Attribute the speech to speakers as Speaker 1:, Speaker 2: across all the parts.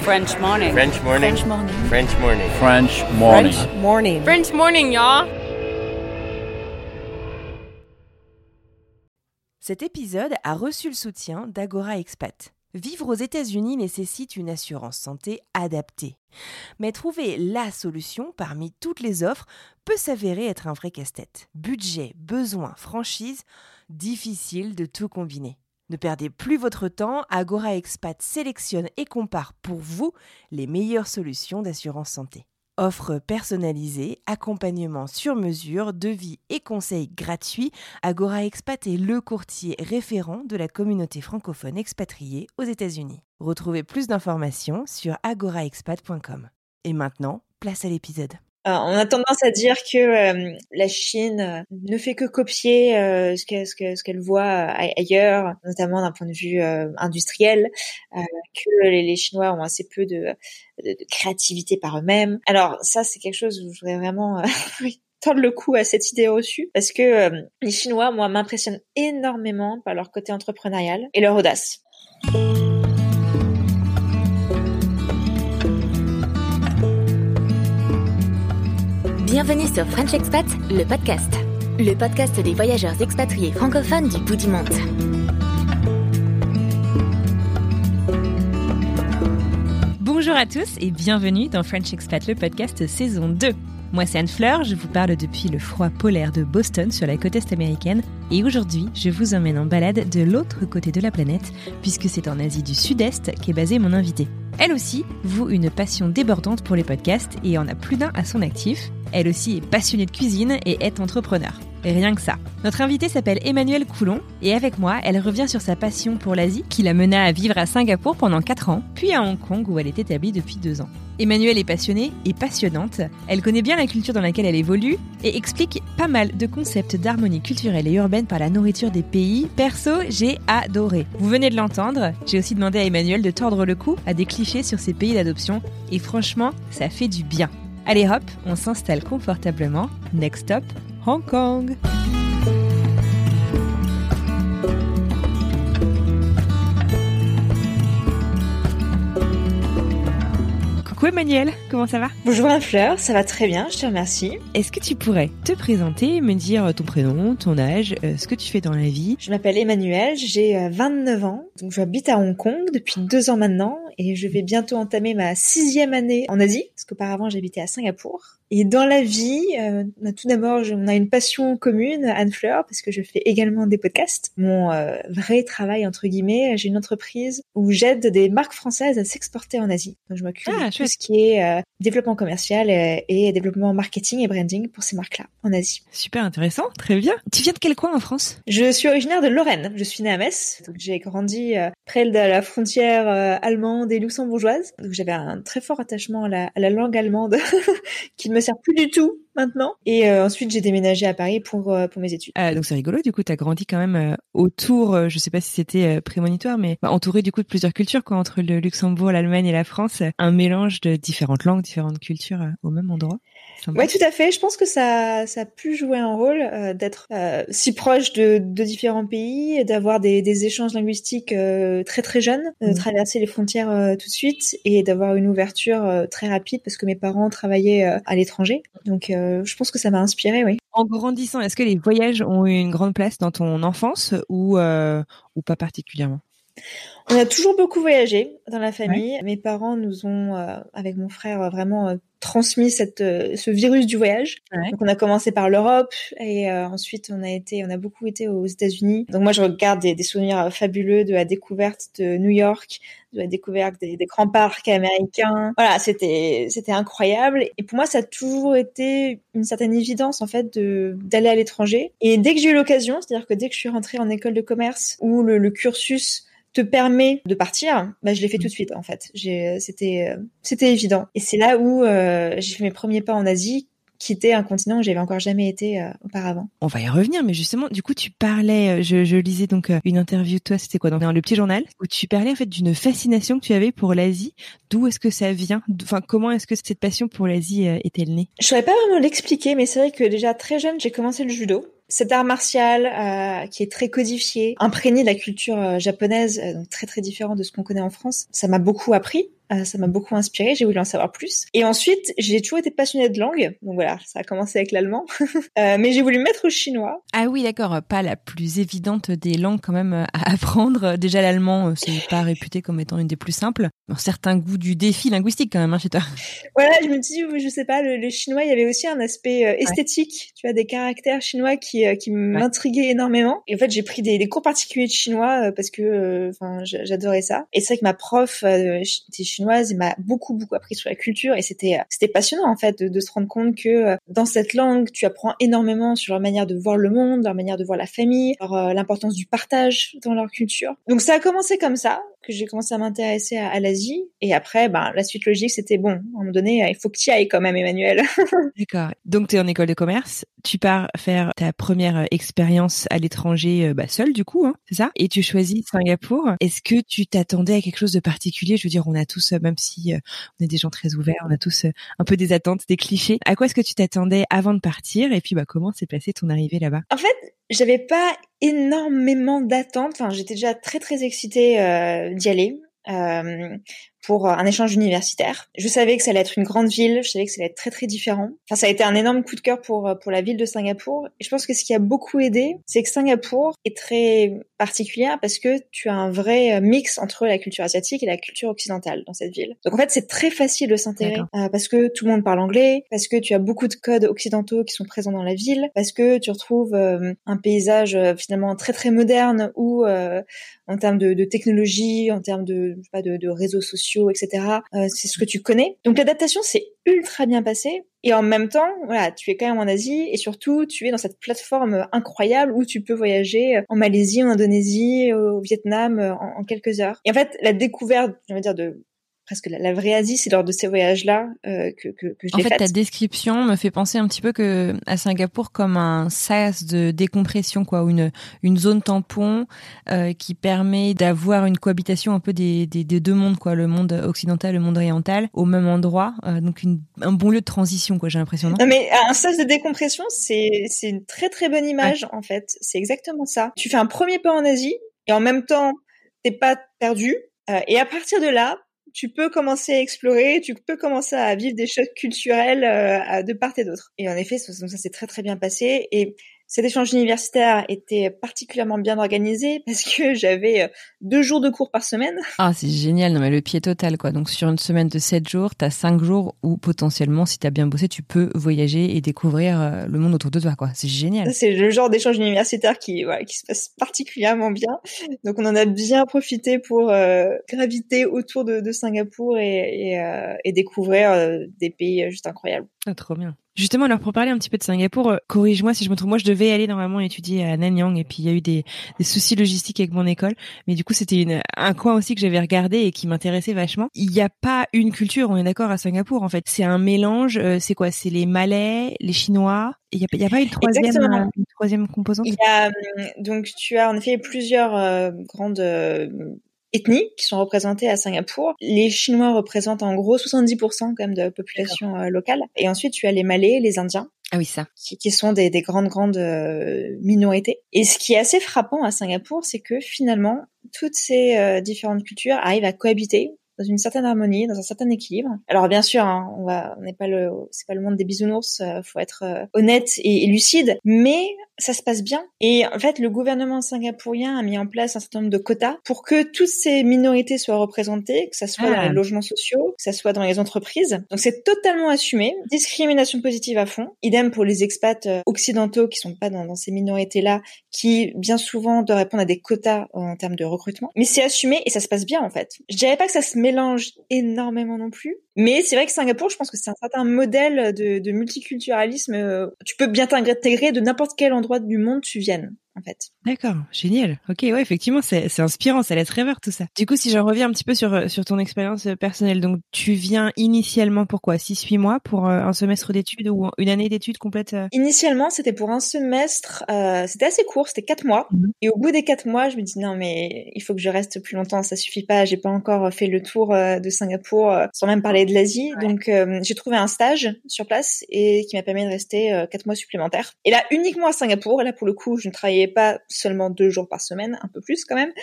Speaker 1: French morning.
Speaker 2: French morning.
Speaker 1: French morning.
Speaker 2: French morning.
Speaker 3: French morning.
Speaker 1: French morning.
Speaker 4: French morning, y'all.
Speaker 5: Cet épisode a reçu le soutien d'Agora Expat. Vivre aux États-Unis nécessite une assurance santé adaptée. Mais trouver la solution parmi toutes les offres peut s'avérer être un vrai casse-tête. Budget, besoins, franchise, difficile de tout combiner. Ne perdez plus votre temps, Agora Expat sélectionne et compare pour vous les meilleures solutions d'assurance santé. Offres personnalisées, accompagnement sur mesure, devis et conseils gratuits, Agora Expat est le courtier référent de la communauté francophone expatriée aux États-Unis. Retrouvez plus d'informations sur agoraexpat.com. Et maintenant, place à l'épisode.
Speaker 6: On a tendance à dire que la Chine ne fait que copier ce qu'elle voit ailleurs, notamment d'un point de vue industriel, que les Chinois ont assez peu de créativité par eux-mêmes. Alors ça, c'est quelque chose où je voudrais vraiment tendre le cou à cette idée reçue, parce que les Chinois, moi, m'impressionnent énormément par leur côté entrepreneurial et leur audace.
Speaker 7: Bienvenue sur French Expat, le podcast. Le podcast des voyageurs expatriés francophones du bout du monde.
Speaker 8: Bonjour à tous et bienvenue dans French Expat, le podcast saison 2. Moi c'est Anne Fleur, je vous parle depuis le froid polaire de Boston sur la côte est américaine et aujourd'hui je vous emmène en balade de l'autre côté de la planète puisque c'est en Asie du Sud-Est qu'est basée mon invitée. Elle aussi voue une passion débordante pour les podcasts et en a plus d'un à son actif. Elle aussi est passionnée de cuisine et est entrepreneur. Et rien que ça. Notre invitée s'appelle Emmanuelle Coulon et avec moi, elle revient sur sa passion pour l'Asie qui la mena à vivre à Singapour pendant 4 ans, puis à Hong Kong où elle est établie depuis 2 ans. Emmanuelle est passionnée et passionnante. Elle connaît bien la culture dans laquelle elle évolue et explique pas mal de concepts d'harmonie culturelle et urbaine par la nourriture des pays. Perso, j'ai adoré. Vous venez de l'entendre, j'ai aussi demandé à Emmanuelle de tordre le cou à des clichés sur ces pays d'adoption et franchement, ça fait du bien. Allez hop, on s'installe confortablement. Next stop, Hong Kong. Coucou Emmanuelle, comment ça va ?
Speaker 6: Bonjour Anne Fleur, ça va très bien, je te remercie.
Speaker 8: Est-ce que tu pourrais te présenter, me dire ton prénom, ton âge, ce que tu fais dans la vie ?
Speaker 6: Je m'appelle Emmanuelle, j'ai 29 ans, donc j'habite à Hong Kong depuis 2 ans maintenant et je vais bientôt entamer ma 6e année en Asie, parce qu'auparavant j'habitais à Singapour. Et dans la vie, tout d'abord, on a une passion commune, Anne Fleur, parce que je fais également des podcasts. Mon vrai travail, entre guillemets, j'ai une entreprise où j'aide des marques françaises à s'exporter en Asie. Donc je m'occupe de tout ce qui est développement commercial et développement marketing et branding pour ces marques-là en Asie.
Speaker 8: Super intéressant, très bien. Tu viens de quel coin en France ?
Speaker 6: Je suis originaire de Lorraine. Je suis née à Metz, donc j'ai grandi près de la frontière allemande et luxembourgeoise. Donc j'avais un très fort attachement à la langue allemande qui me sert plus du tout maintenant. Et ensuite, j'ai déménagé à Paris pour mes études.
Speaker 8: Donc c'est rigolo, du coup, t'as grandi quand même autour, je sais pas si c'était prémonitoire, mais entouré du coup de plusieurs cultures, quoi, entre le Luxembourg, l'Allemagne et la France, un mélange de différentes langues, différentes cultures au même endroit. Sympa.
Speaker 6: Ouais, tout à fait. Je pense que ça a pu jouer un rôle d'être si proche de différents pays, d'avoir des échanges linguistiques très très jeunes, de traverser les frontières tout de suite et d'avoir une ouverture très rapide parce que mes parents travaillaient à l'étranger. Donc je pense que ça m'a inspirée, oui.
Speaker 8: En grandissant, est-ce que les voyages ont eu une grande place dans ton enfance ou pas particulièrement ?
Speaker 6: On a toujours beaucoup voyagé dans la famille. Ouais. Mes parents nous ont, avec mon frère, vraiment transmis ce virus du voyage. Ouais. Donc on a commencé par l'Europe et ensuite on a beaucoup été aux États-Unis. Donc moi je regarde des souvenirs fabuleux de la découverte de New York, de la découverte des grands parcs américains. Voilà, c'était incroyable. Et pour moi ça a toujours été une certaine évidence en fait d'aller à l'étranger. Et dès que j'ai eu l'occasion, c'est-à-dire que dès que je suis rentrée en école de commerce où le cursus te permet de partir, je l'ai fait tout de suite en fait. C'était évident. Et c'est là où j'ai fait mes premiers pas en Asie, qui était un continent où j'avais encore jamais été auparavant.
Speaker 8: On va y revenir, mais justement, du coup, tu parlais, je lisais donc une interview de toi, c'était quoi, dans le Petit Journal, où tu parlais en fait d'une fascination que tu avais pour l'Asie. D'où est-ce que ça vient ? Enfin, comment est-ce que cette passion pour l'Asie est-elle née ?
Speaker 6: Je saurais pas vraiment l'expliquer, mais c'est vrai que déjà très jeune, j'ai commencé le judo. Cet art martial qui est très codifié, imprégné de la culture japonaise, donc très très différent de ce qu'on connaît en France. Ça m'a beaucoup appris. Ça m'a beaucoup inspirée, j'ai voulu en savoir plus. Et ensuite, j'ai toujours été passionnée de langue. Donc voilà, ça a commencé avec l'allemand. Mais j'ai voulu me mettre au chinois.
Speaker 8: Ah oui, d'accord, pas la plus évidente des langues quand même à apprendre. Déjà l'allemand, c'est pas réputé comme étant une des plus simples. Un certain goût du défi linguistique quand même, chez toi.
Speaker 6: Voilà, je me dis, je sais pas, le chinois, il y avait aussi un aspect esthétique, tu vois, des caractères chinois qui m'intriguaient énormément. Et en fait, j'ai pris des cours particuliers de chinois parce que, j'adorais ça. Et c'est vrai que ma prof était chinoise, elle m'a beaucoup appris sur la culture et c'était passionnant en fait de se rendre compte que dans cette langue, tu apprends énormément sur leur manière de voir le monde, leur manière de voir la famille, l'importance du partage dans leur culture. Donc ça a commencé comme ça, que j'ai commencé à m'intéresser à l'Asie. Et après, la suite logique, c'était bon, à un moment donné, il faut que tu y ailles quand même, Emmanuel.
Speaker 8: D'accord. Donc, tu es en école de commerce, tu pars faire ta première expérience à l'étranger seule du coup, hein, c'est ça? Et tu choisis Singapour. Est-ce que tu t'attendais à quelque chose de particulier? Je veux dire, on a tous, même si on est des gens très ouverts, on a tous un peu des attentes, des clichés. À quoi est-ce que tu t'attendais avant de partir? Et puis, comment s'est passée ton arrivée là-bas?
Speaker 6: En fait, j'avais pas énormément d'attentes. Enfin, j'étais déjà très très excitée d'y aller. Pour un échange universitaire. Je savais que ça allait être une grande ville, je savais que ça allait être très très différent. Enfin, ça a été un énorme coup de cœur pour la ville de Singapour. Et je pense que ce qui a beaucoup aidé, c'est que Singapour est très particulière parce que tu as un vrai mix entre la culture asiatique et la culture occidentale dans cette ville. Donc en fait, c'est très facile de s'intégrer parce que tout le monde parle anglais, parce que tu as beaucoup de codes occidentaux qui sont présents dans la ville, parce que tu retrouves un paysage finalement très très moderne où en termes de technologie, en termes de réseaux sociaux, etc. C'est ce que tu connais. Donc l'adaptation s'est ultra bien passée. Et en même temps, voilà, tu es quand même en Asie et surtout, tu es dans cette plateforme incroyable où tu peux voyager en Malaisie, en Indonésie, au Vietnam en quelques heures. Et en fait, la découverte, je veux dire, de presque la vraie Asie, c'est lors de ces voyages-là que je l'ai faite.
Speaker 8: En fait, ta description me fait penser un petit peu à Singapour comme un sas de décompression, quoi, ou une zone tampon qui permet d'avoir une cohabitation un peu des deux mondes, quoi, le monde occidental, le monde oriental, au même endroit. Donc un bon lieu de transition, quoi, j'ai l'impression.
Speaker 6: Non, mais un sas de décompression, c'est une très très bonne image en fait. C'est exactement ça. Tu fais un premier pas en Asie et en même temps, t'es pas perdu. Et à partir de là, tu peux commencer à explorer, tu peux commencer à vivre des chocs culturels de part et d'autre. Et en effet, ça s'est très très bien passé. Et cet échange universitaire était particulièrement bien organisé parce que j'avais 2 jours de cours par semaine.
Speaker 8: Ah, c'est génial. Non, mais le pied total, quoi. Donc, sur une semaine de 7 jours, t'as 5 jours où, potentiellement, si t'as bien bossé, tu peux voyager et découvrir le monde autour de toi, quoi. C'est génial.
Speaker 6: C'est le genre d'échange universitaire qui se passe particulièrement bien. Donc, on en a bien profité pour graviter autour de Singapour et découvrir des pays juste incroyables.
Speaker 8: Ah, trop bien. Justement, alors pour parler un petit peu de Singapour, corrige-moi si je me trompe. Moi, je devais aller normalement étudier à Nanyang et puis il y a eu des soucis logistiques avec mon école. Mais du coup, c'était un coin aussi que j'avais regardé et qui m'intéressait vachement. Il n'y a pas une culture, on est d'accord, à Singapour en fait. C'est un mélange. C'est quoi? C'est les Malais, les Chinois. Il y a pas une troisième composante?
Speaker 6: Il y a donc tu as en effet plusieurs grandes ethnies qui sont représentées à Singapour. Les Chinois représentent en gros 70% quand même de la population locale. Et ensuite, tu as les Malais, les Indiens.
Speaker 8: Ah oui, ça.
Speaker 6: Qui sont des grandes minorités. Et ce qui est assez frappant à Singapour, c'est que finalement, toutes ces différentes cultures arrivent à cohabiter dans une certaine harmonie, dans un certain équilibre. Alors bien sûr, hein, c'est pas le monde des bisounours, faut être honnête et lucide, mais ça se passe bien. Et en fait, le gouvernement singapourien a mis en place un certain nombre de quotas pour que toutes ces minorités soient représentées, que ça soit dans les logements sociaux, que ça soit dans les entreprises. Donc c'est totalement assumé. Discrimination positive à fond. Idem pour les expats occidentaux qui sont pas dans ces minorités-là, qui bien souvent doivent répondre à des quotas en termes de recrutement. Mais c'est assumé et ça se passe bien en fait. Je dirais pas que ça se mélange énormément non plus. Mais c'est vrai que Singapour, je pense que c'est un certain modèle de multiculturalisme. Tu peux bien t'intégrer de n'importe quel endroit du monde tu viennes, en fait.
Speaker 8: D'accord, génial. Ok, ouais, effectivement, c'est inspirant, ça laisse rêveur tout ça. Du coup, si j'en reviens un petit peu sur ton expérience personnelle, donc tu viens initialement pour quoi? 6-8 mois pour un semestre d'études ou une année d'études complète? Initialement,
Speaker 6: c'était pour un semestre, c'était assez court, c'était 4 mois. Et au bout des 4 mois, je me dis non mais il faut que je reste plus longtemps, ça suffit pas, j'ai pas encore fait le tour de Singapour, sans même parler de l'Asie. Ouais. Donc j'ai trouvé un stage sur place et qui m'a permis de rester 4 mois supplémentaires. Et là, uniquement à Singapour, et là pour le coup, je ne travaillais pas seulement 2 jours par semaine, un peu plus quand même.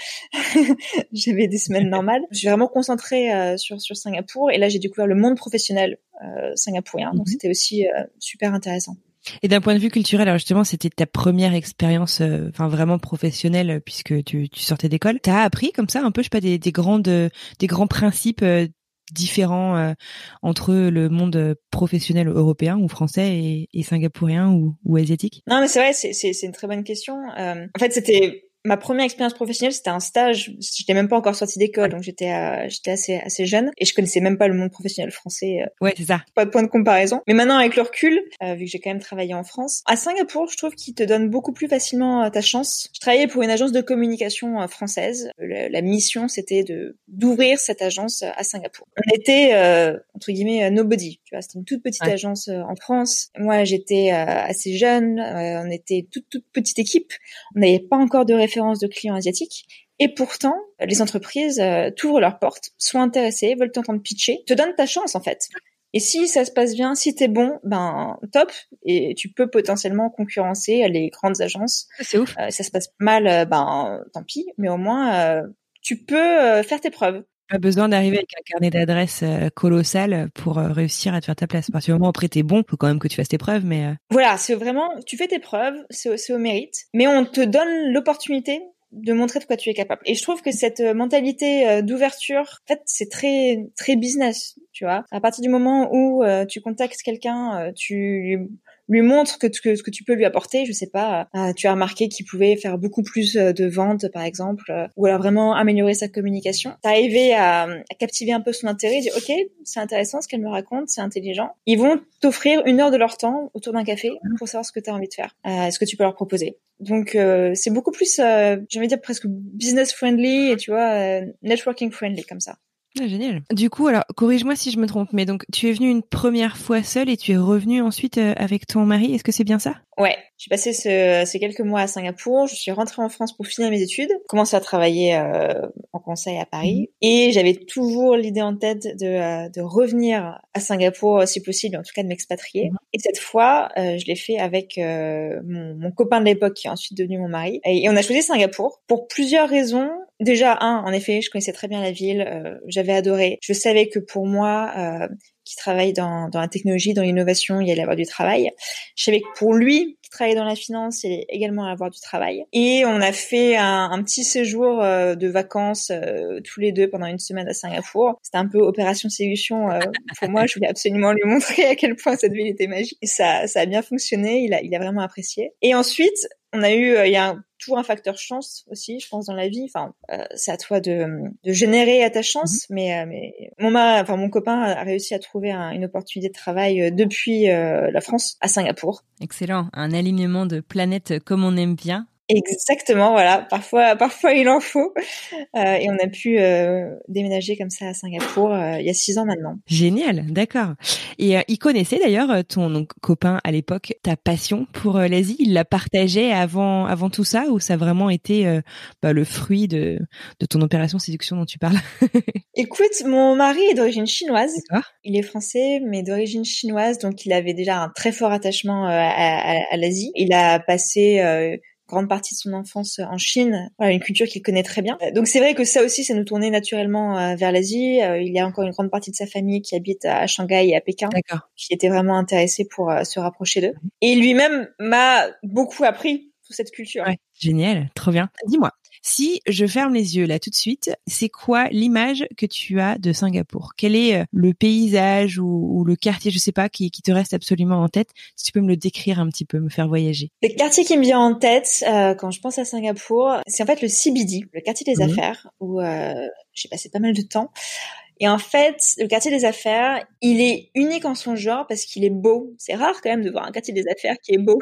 Speaker 6: J'avais des semaines normales. Je suis vraiment concentrée sur Singapour, et là j'ai découvert le monde professionnel singapourien, donc c'était aussi super intéressant.
Speaker 8: Et d'un point de vue culturel, alors justement, c'était ta première expérience, vraiment professionnelle, puisque tu sortais d'école. T'as appris comme ça un peu, je sais pas, des grands principes différents entre le monde professionnel européen ou français et singapourien ou asiatique?
Speaker 6: Non, mais c'est vrai, c'est une très bonne question. En fait, c'était ma première expérience professionnelle, c'était un stage. J'étais même pas encore sortie d'école, donc j'étais assez jeune, et je connaissais même pas le monde professionnel français.
Speaker 8: Ouais, c'est ça.
Speaker 6: Pas de point de comparaison. Mais maintenant, avec le recul, vu que j'ai quand même travaillé en France, à Singapour, je trouve qu'il te donne beaucoup plus facilement ta chance. Je travaillais pour une agence de communication française. La mission, c'était d'ouvrir cette agence à Singapour. On était entre guillemets nobody. Tu vois, c'était une toute petite agence en France. Moi, j'étais assez jeune. On était toute petite équipe. On n'avait pas encore de référence de clients asiatiques. Et pourtant, les entreprises t'ouvrent leurs portes, sont intéressées, veulent t'entendre pitcher, te donnent ta chance en fait. Et si ça se passe bien, si t'es bon, ben top, et tu peux potentiellement concurrencer les grandes agences.
Speaker 8: C'est ouf.
Speaker 6: Ça se passe mal, ben tant pis, mais au moins tu peux faire tes preuves.
Speaker 8: Pas besoin d'arriver avec un carnet d'adresses colossal pour réussir à te faire ta place. À partir du moment où après t'es bon, faut quand même que tu fasses tes preuves, mais
Speaker 6: voilà, c'est vraiment, tu fais tes preuves, c'est au mérite, mais on te donne l'opportunité de montrer de quoi tu es capable. Et je trouve que cette mentalité d'ouverture, en fait, c'est très très business, tu vois. À partir du moment où tu contactes quelqu'un, tu lui montres que tu peux lui apporter, je sais pas, tu as remarqué qu'il pouvait faire beaucoup plus de ventes par exemple, ou alors vraiment améliorer sa communication. T'arriver à captiver un peu son intérêt, dire ok, c'est intéressant ce qu'elle me raconte, c'est intelligent. Ils vont t'offrir 1 heure de leur temps autour d'un café pour savoir ce que tu as envie de faire, ce que tu peux leur proposer. Donc c'est beaucoup plus, j'ai envie de dire presque business friendly, et tu vois, networking friendly comme ça.
Speaker 8: Ah, génial. Du coup, alors, corrige-moi si je me trompe, mais donc, tu es venue une première fois seule et tu es revenue ensuite avec ton mari. Est-ce que c'est bien ça?
Speaker 6: Ouais. J'ai passé ces quelques mois à Singapour. Je suis rentrée en France pour finir mes études. Commencé à travailler en conseil à Paris. Et j'avais toujours l'idée en tête de revenir à Singapour, si possible, en tout cas de m'expatrier. Et cette fois, je l'ai fait avec mon copain de l'époque, qui est ensuite devenu mon mari. Et on a choisi Singapour pour plusieurs raisons. Déjà, en effet, je connaissais très bien la ville, j'avais adoré. Je savais que pour moi, qui travaille dans la technologie, dans l'innovation, il y allait avoir du travail. Je savais que pour lui, qui travaillait dans la finance, il allait également avoir du travail. Et on a fait un petit séjour de vacances tous les deux pendant 1 semaine à Singapour. C'était un peu opération séduction pour moi. Je voulais absolument lui montrer à quel point cette ville était magique. Et ça a bien fonctionné. Il a vraiment apprécié. Et ensuite, on a eu, il y a toujours un facteur chance aussi, je pense, dans la vie. Enfin, c'est à toi de générer à ta chance, mais mon copain a réussi à trouver une opportunité de travail depuis la France à Singapour.
Speaker 8: Excellent, un alignement de planètes comme on aime bien.
Speaker 6: Exactement, voilà. Parfois il en faut. Et on a pu déménager comme ça à Singapour il y a 6 ans maintenant.
Speaker 8: Génial, d'accord. Et il connaissait d'ailleurs ton copain à l'époque ta passion pour l'Asie. Il la partageait avant tout ça, ou ça a vraiment été le fruit de ton opération séduction dont tu parles?
Speaker 6: Écoute, mon mari est d'origine chinoise.
Speaker 8: D'accord.
Speaker 6: Il est français, mais d'origine chinoise, donc il avait déjà un très fort attachement à l'Asie. Il a passé grande partie de son enfance en Chine, voilà, une culture qu'il connaît très bien. Donc c'est vrai que ça aussi, ça nous tournait naturellement vers l'Asie. Il y a encore une grande partie de sa famille qui habite à Shanghai et à Pékin, qui était vraiment intéressée pour se rapprocher d'eux. Et lui-même m'a beaucoup appris sur cette culture.
Speaker 8: Ouais, génial, trop bien. Dis-moi, si je ferme les yeux là tout de suite, c'est quoi l'image que tu as de Singapour? Quel est le paysage ou le quartier, je sais pas, qui te reste absolument en tête? Si tu peux me le décrire un petit peu, me faire voyager.
Speaker 6: Le quartier qui me vient en tête quand je pense à Singapour, c'est en fait le CBD, le quartier des affaires, où j'ai passé pas mal de temps. Et en fait, le quartier des affaires, il est unique en son genre parce qu'il est beau. C'est rare quand même de voir un quartier des affaires qui est beau.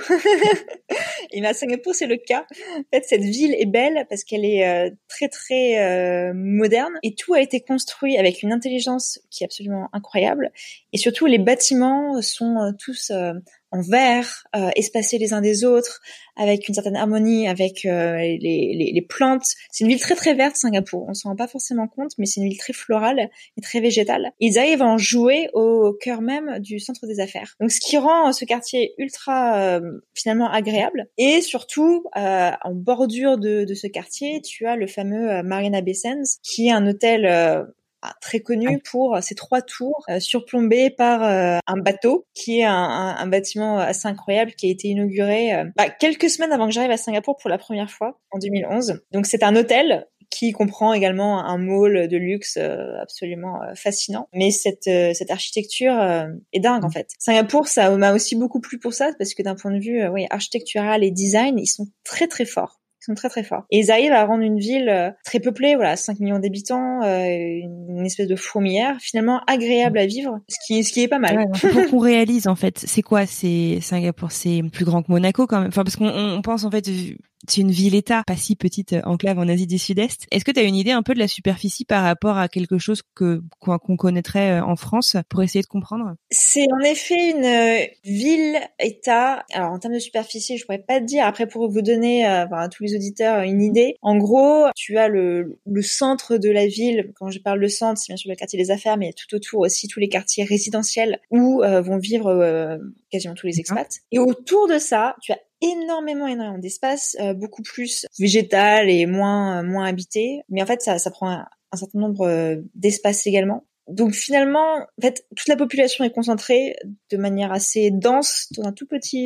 Speaker 6: Et à Singapour, c'est le cas. En fait, cette ville est belle parce qu'elle est très très moderne et tout a été construit avec une intelligence qui est absolument incroyable. Et surtout, les bâtiments sont tous en verre, espacés les uns des autres, avec une certaine harmonie avec les plantes. C'est une ville très très verte, Singapour. On s'en rend pas forcément compte, mais c'est une ville très florale et très végétale. Ils arrivent à en jouer au cœur même du centre des affaires. Donc, ce qui rend ce quartier ultra finalement agréable. Et surtout, en bordure de ce quartier, tu as le fameux Marina Bay Sands, qui est un hôtel très connu pour ses 3 tours surplombées par un bateau, qui est un bâtiment assez incroyable qui a été inauguré quelques semaines avant que j'arrive à Singapour pour la première fois en 2011. Donc c'est un hôtel qui comprend également un mall de luxe absolument fascinant. Mais cette architecture est dingue en fait. Singapour, ça m'a aussi beaucoup plu pour ça, parce que d'un point de vue architectural et design, ils sont très très forts. Ils sont très très forts. Et ils arrivent à rendre une ville très peuplée, 5 millions d'habitants, une espèce de fourmilière, finalement agréable à vivre, ce qui est pas mal.
Speaker 8: Ouais, pour qu'on réalise en fait, c'est quoi, c'est Singapour, c'est plus grand que Monaco quand même. Enfin parce qu'on pense en fait c'est une ville-État, pas si petite enclave en Asie du Sud-Est. Est-ce que tu as une idée un peu de la superficie par rapport à quelque chose qu'on connaîtrait en France pour essayer de comprendre?
Speaker 6: C'est en effet une ville-État. Alors en termes de superficie, je pourrais pas te dire. Après, pour vous donner à tous les auditeurs une idée, en gros, tu as le centre de la ville. Quand je parle de centre, c'est bien sûr le quartier des affaires, mais il y a tout autour aussi tous les quartiers résidentiels où vont vivre quasiment tous les expats. Et autour de ça, tu as énormément d'espace, beaucoup plus végétal et moins habité. Mais en fait, ça prend un certain nombre d'espaces également. Donc finalement, en fait, toute la population est concentrée de manière assez dense dans un toute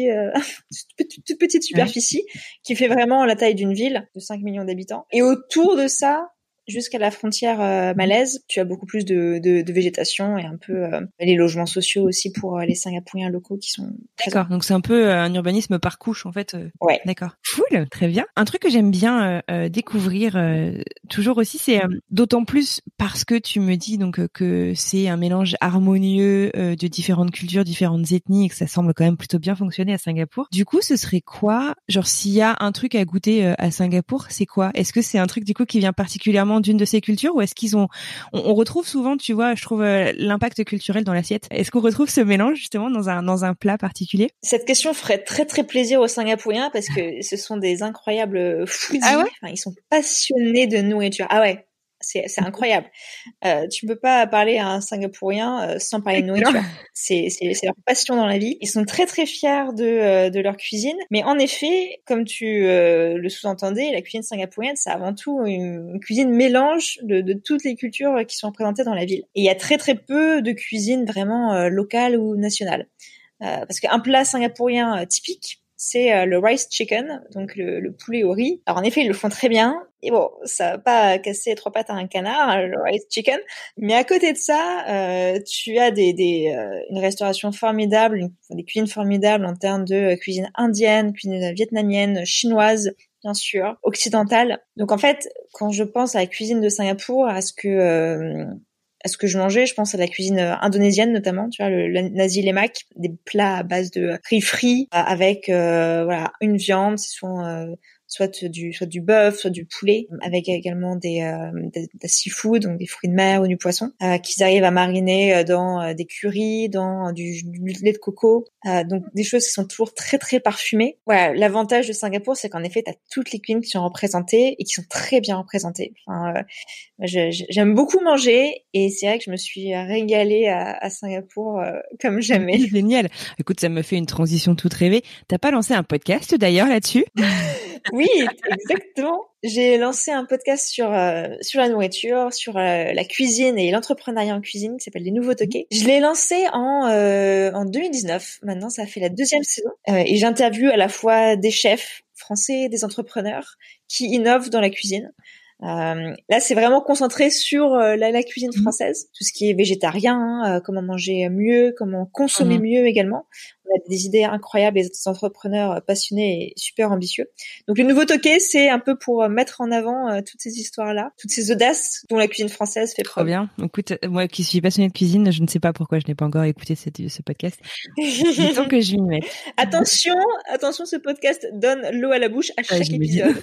Speaker 6: petite superficie qui fait vraiment la taille d'une ville de 5 millions d'habitants. Et autour de ça, jusqu'à la frontière malaise, tu as beaucoup plus de végétation et un peu les logements sociaux aussi pour les Singapouriens locaux qui sont très...
Speaker 8: D'accord, donc c'est un peu un urbanisme par couche en fait.
Speaker 6: Ouais.
Speaker 8: D'accord. Cool, très bien. Un truc que j'aime bien découvrir toujours aussi, c'est d'autant plus parce que tu me dis donc que c'est un mélange harmonieux de différentes cultures, différentes ethnies et que ça semble quand même plutôt bien fonctionner à Singapour. Du coup, ce serait quoi, genre s'il y a un truc à goûter à Singapour, c'est quoi? Est-ce que c'est un truc du coup qui vient particulièrement d'une de ces cultures, ou est-ce qu'ils ont on retrouve souvent, tu vois, je trouve l'impact culturel dans l'assiette. Est-ce qu'on retrouve ce mélange justement dans un plat particulier?
Speaker 6: Cette question ferait très très plaisir aux Singapouriens parce que ce sont des incroyables foodies.
Speaker 8: Ah ouais?
Speaker 6: Enfin, ils sont passionnés de nourriture. Ah ouais, c'est incroyable. Tu peux pas parler à un Singapourien sans parler de nourriture. C'est leur passion dans la vie. Ils sont très très fiers de leur cuisine. Mais en effet, comme tu le sous-entendais, la cuisine singapourienne, c'est avant tout une cuisine mélange de toutes les cultures qui sont représentées dans la ville. Et il y a très très peu de cuisine vraiment locale ou nationale. Parce qu'un plat singapourien typique, c'est le rice chicken, donc le poulet au riz. Alors en effet, ils le font très bien. Et bon, ça va pas casser 3 pattes à un canard, le rice chicken. Mais à côté de ça, tu as une restauration formidable, des cuisines formidables en termes de cuisine indienne, cuisine vietnamienne, chinoise, bien sûr, occidentale. Donc en fait, quand je pense à la cuisine de Singapour, à ce que je mangeais, je pense à la cuisine indonésienne notamment, tu vois, le nasi lemak, des plats à base de riz frit avec une viande, c'est soit du bœuf, soit du poulet, avec également des seafood, donc des fruits de mer ou du poisson, qu'ils arrivent à mariner dans des currys, dans du lait de coco, donc des choses qui sont toujours très très parfumées. Voilà, l'avantage de Singapour, c'est qu'en effet, t'as toutes les cuisines qui sont représentées et qui sont très bien représentées. Enfin, j'aime beaucoup manger et c'est vrai que je me suis régalée à Singapour comme jamais.
Speaker 8: Génial. Écoute, ça me fait une transition toute rêvée. T'as pas lancé un podcast d'ailleurs là-dessus?
Speaker 6: Oui, exactement. J'ai lancé un podcast sur la nourriture, sur la cuisine et l'entrepreneuriat en cuisine qui s'appelle Les Nouveaux Toqués. Je l'ai lancé en 2019. Maintenant, ça fait la 2e saison. Et j'interviewe à la fois des chefs français, des entrepreneurs qui innovent dans la cuisine. Là, c'est vraiment concentré sur la cuisine française, tout ce qui est végétarien, comment manger mieux, comment consommer mieux également. On a des idées incroyables, des entrepreneurs passionnés et super ambitieux. Donc, le nouveau toqué, c'est un peu pour mettre en avant toutes ces histoires-là, toutes ces audaces dont la cuisine française fait preuve.
Speaker 8: Trop bien. Écoute, moi qui suis passionnée de cuisine, je ne sais pas pourquoi je n'ai pas encore écouté ce podcast. Disons que je vais y mettre.
Speaker 6: Attention, ce podcast donne l'eau à la bouche à chaque épisode.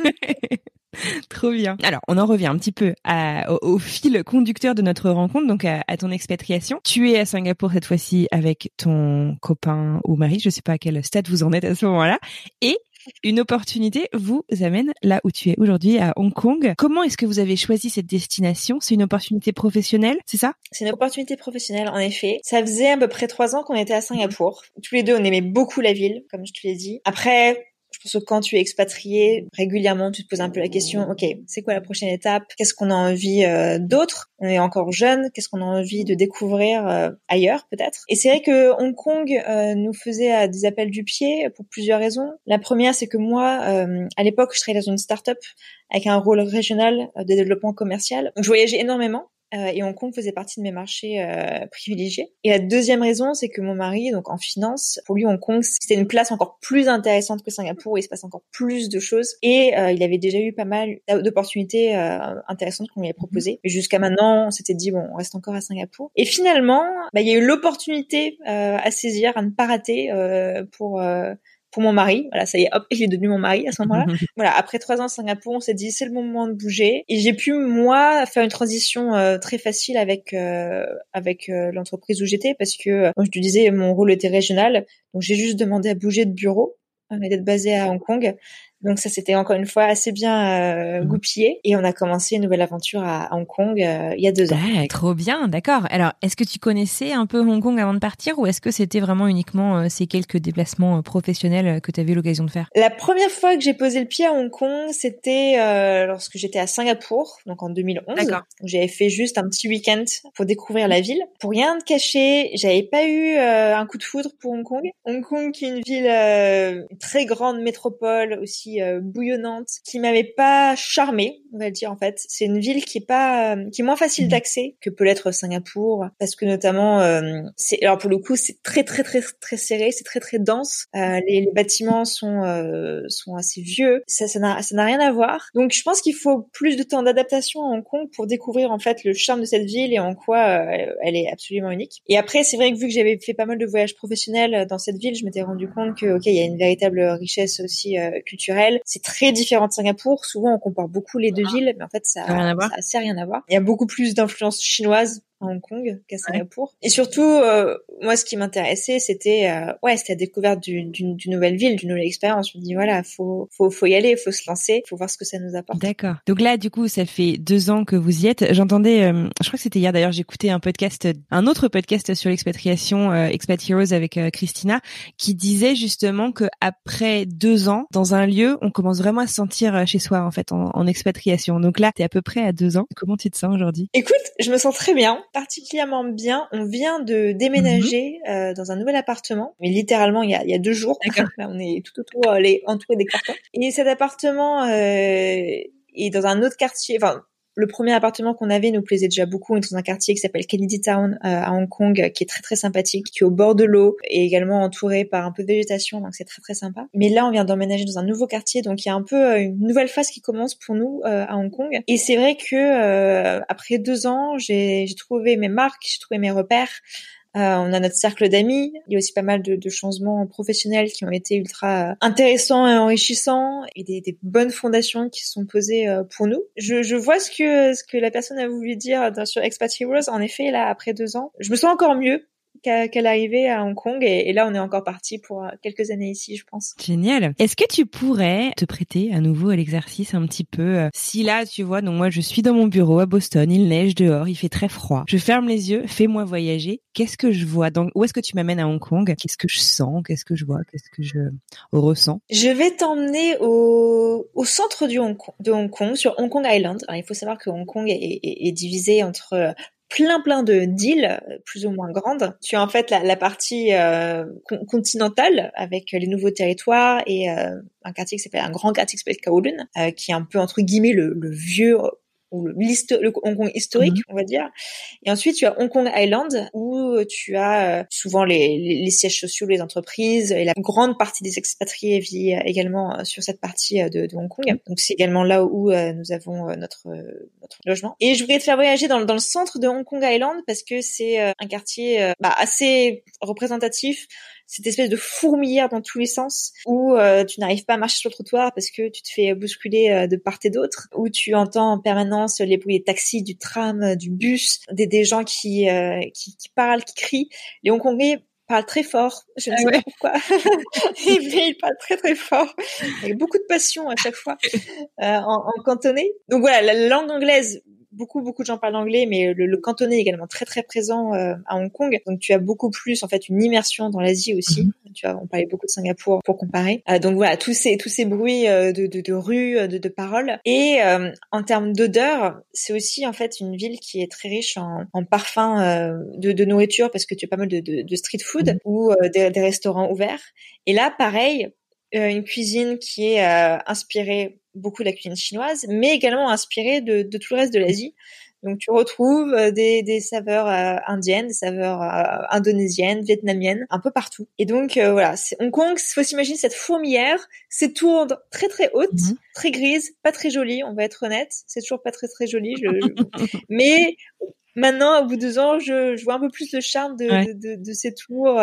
Speaker 8: Trop bien. Alors, on en revient un petit peu au fil conducteur de notre rencontre, donc à ton expatriation. Tu es à Singapour cette fois-ci avec ton copain au mari, je sais pas à quel stade vous en êtes à ce moment-là, et une opportunité vous amène là où tu es aujourd'hui, à Hong Kong. Comment est-ce que vous avez choisi cette destination? C'est une opportunité professionnelle, c'est ça?
Speaker 6: C'est une opportunité professionnelle, en effet. Ça faisait à peu près 3 ans qu'on était à Singapour. Tous les deux, on aimait beaucoup la ville, comme je te l'ai dit. Après, je pense que quand tu es expatrié, régulièrement, tu te poses un peu la question, ok, c'est quoi la prochaine étape? Qu'est-ce qu'on a envie d'autre? On est encore jeune, qu'est-ce qu'on a envie de découvrir ailleurs, peut-être? Et c'est vrai que Hong Kong nous faisait des appels du pied pour plusieurs raisons. La première, c'est que moi, à l'époque, je travaillais dans une start-up avec un rôle régional de développement commercial. Donc, je voyageais énormément. Et Hong Kong faisait partie de mes marchés privilégiés. Et la deuxième raison, c'est que mon mari, donc en finance, pour lui, Hong Kong, c'était une place encore plus intéressante que Singapour, où il se passe encore plus de choses. Et il avait déjà eu pas mal d'opportunités intéressantes qu'on lui avait proposées. Mais jusqu'à maintenant, on s'était dit, bon, on reste encore à Singapour. Et finalement, il y a eu l'opportunité à saisir, à ne pas rater pour mon mari. Voilà, ça y est, hop, il est devenu mon mari à ce moment-là. Voilà, après 3 ans à Singapour, on s'est dit c'est le moment de bouger. Et j'ai pu, moi, faire une transition très facile avec l'entreprise où j'étais parce que, comme je te disais, mon rôle était régional. Donc j'ai juste demandé à bouger de bureau et d'être basée à Hong Kong. Donc ça, c'était encore une fois assez bien goupillé. Et on a commencé une nouvelle aventure à Hong Kong il y a 2 ans.
Speaker 8: Ouais, trop bien, d'accord. Alors, est-ce que tu connaissais un peu Hong Kong avant de partir ou est-ce que c'était vraiment uniquement ces quelques déplacements professionnels que tu avais l'occasion de faire?
Speaker 6: La première fois que j'ai posé le pied à Hong Kong, c'était lorsque j'étais à Singapour, donc en 2011.
Speaker 8: D'accord.
Speaker 6: J'avais fait juste un petit week-end pour découvrir la ville. Pour rien te cacher, j'avais pas eu un coup de foudre pour Hong Kong. Hong Kong, qui est une ville une très grande métropole, aussi bouillonnante, qui m'avait pas charmée, on va le dire en fait. C'est une ville qui est moins facile d'accès que peut l'être Singapour, parce que notamment alors pour le coup c'est très très très très serré, c'est très très dense. Les bâtiments sont assez vieux. Ça n'a rien à voir. Donc je pense qu'il faut plus de temps d'adaptation à Hong Kong pour découvrir en fait le charme de cette ville et en quoi elle est absolument unique. Et après c'est vrai que vu que j'avais fait pas mal de voyages professionnels dans cette ville, je m'étais rendu compte que ok, il y a une véritable richesse aussi culturelle. C'est très différent de Singapour. Souvent on compare beaucoup les deux villes, mais en fait ça a assez rien à voir. Il y a beaucoup plus d'influence chinoise à Hong Kong qu'à Singapour. Ouais. Et surtout, moi, ce qui m'intéressait, c'était la découverte d'une nouvelle ville, d'une nouvelle expérience. Je me dis, voilà, faut y aller, faut se lancer, faut voir ce que ça nous apporte.
Speaker 8: D'accord. Donc là, du coup, ça fait 2 ans que vous y êtes. J'entendais, je crois que c'était hier d'ailleurs, j'écoutais un autre podcast sur l'expatriation, Expat Heroes avec Christina, qui disait justement que après 2 ans dans un lieu, on commence vraiment à se sentir chez soi en fait en expatriation. Donc là, t'es à peu près à 2 ans. Comment tu te sens aujourd'hui?
Speaker 6: Écoute, je me sens très bien, particulièrement bien. On vient de déménager dans un nouvel appartement, mais littéralement il y a 2 jours. Là, on est tout autour, entouré des cartons. Et cet appartement est dans un autre quartier. Enfin, le premier appartement qu'on avait nous plaisait déjà beaucoup. On est dans un quartier qui s'appelle Kennedy Town à Hong Kong, qui est très très sympathique, qui est au bord de l'eau et également entouré par un peu de végétation, donc c'est très très sympa. Mais là, on vient d'emménager dans un nouveau quartier, donc il y a un peu une nouvelle phase qui commence pour nous à Hong Kong. Et c'est vrai que après 2 ans, j'ai trouvé mes marques, j'ai trouvé mes repères. On a notre cercle d'amis. Il y a aussi pas mal de changements professionnels qui ont été ultra intéressants et enrichissants, et des bonnes fondations qui sont posées pour nous. Je vois ce que la personne a voulu dire sur Expat Heroes. En effet, là, après 2 ans, je me sens encore mieux qu'à l'arrivée à Hong Kong, et là on est encore parti pour quelques années ici, je pense.
Speaker 8: Génial. Est-ce que tu pourrais te prêter à nouveau à l'exercice un petit peu, si là tu vois, donc moi je suis dans mon bureau à Boston, il neige dehors, il fait très froid, je ferme les yeux, fais-moi voyager, qu'est-ce que je vois, donc où est-ce que tu m'amènes à Hong Kong, qu'est-ce que je sens, qu'est-ce que je vois, qu'est-ce que je ressens?
Speaker 6: Je vais t'emmener au centre de Hong Kong, sur Hong Kong Island. Alors, il faut savoir que Hong Kong est divisé entre plein de d'îles plus ou moins grandes. Tu as en fait la partie continentale avec les nouveaux territoires et un grand quartier qui s'appelle Kowloon, qui est un peu entre guillemets le vieux ou le Hong Kong historique, on va dire. Et ensuite, tu as Hong Kong Island, où tu as souvent les sièges sociaux, les entreprises, et la grande partie des expatriés vit également sur cette partie de Hong Kong. Donc, c'est également là où nous avons notre logement. Et je voulais te faire voyager dans le centre de Hong Kong Island, parce que c'est un quartier assez représentatif. Cette espèce de fourmilière dans tous les sens, où tu n'arrives pas à marcher sur le trottoir parce que tu te fais bousculer de part et d'autre, où tu entends en permanence les bruits des taxis, du tram, du bus, des gens qui parlent, qui crient. Les Hongkongais parle très fort. Je ne sais pas pourquoi. Mais il parle très très fort, avec beaucoup de passion à chaque fois, en cantonais. Donc voilà, la langue anglaise. Beaucoup de gens parlent anglais, mais le cantonais est également très très présent à Hong Kong. Donc tu as beaucoup plus en fait une immersion dans l'Asie aussi. Tu vois, on parlait beaucoup de Singapour pour comparer. Donc voilà, tous ces bruits de rue, de paroles. Et en termes d'odeur, c'est aussi en fait une ville qui est très riche en parfums de nourriture, parce que tu as pas mal de street food ou des restaurants ouverts. Et là, pareil, une cuisine qui est inspirée beaucoup de la cuisine chinoise, mais également inspirée de tout le reste de l'Asie. Donc tu retrouves des saveurs indiennes, des saveurs indonésiennes, vietnamiennes, un peu partout. Et donc voilà, Hong Kong, faut s'imaginer cette fourmilière, ces tours très très hautes, très grises, pas très jolies, on va être honnête, c'est toujours pas très très joli, mais maintenant, au bout de 2 ans, je vois un peu plus le charme de ces tours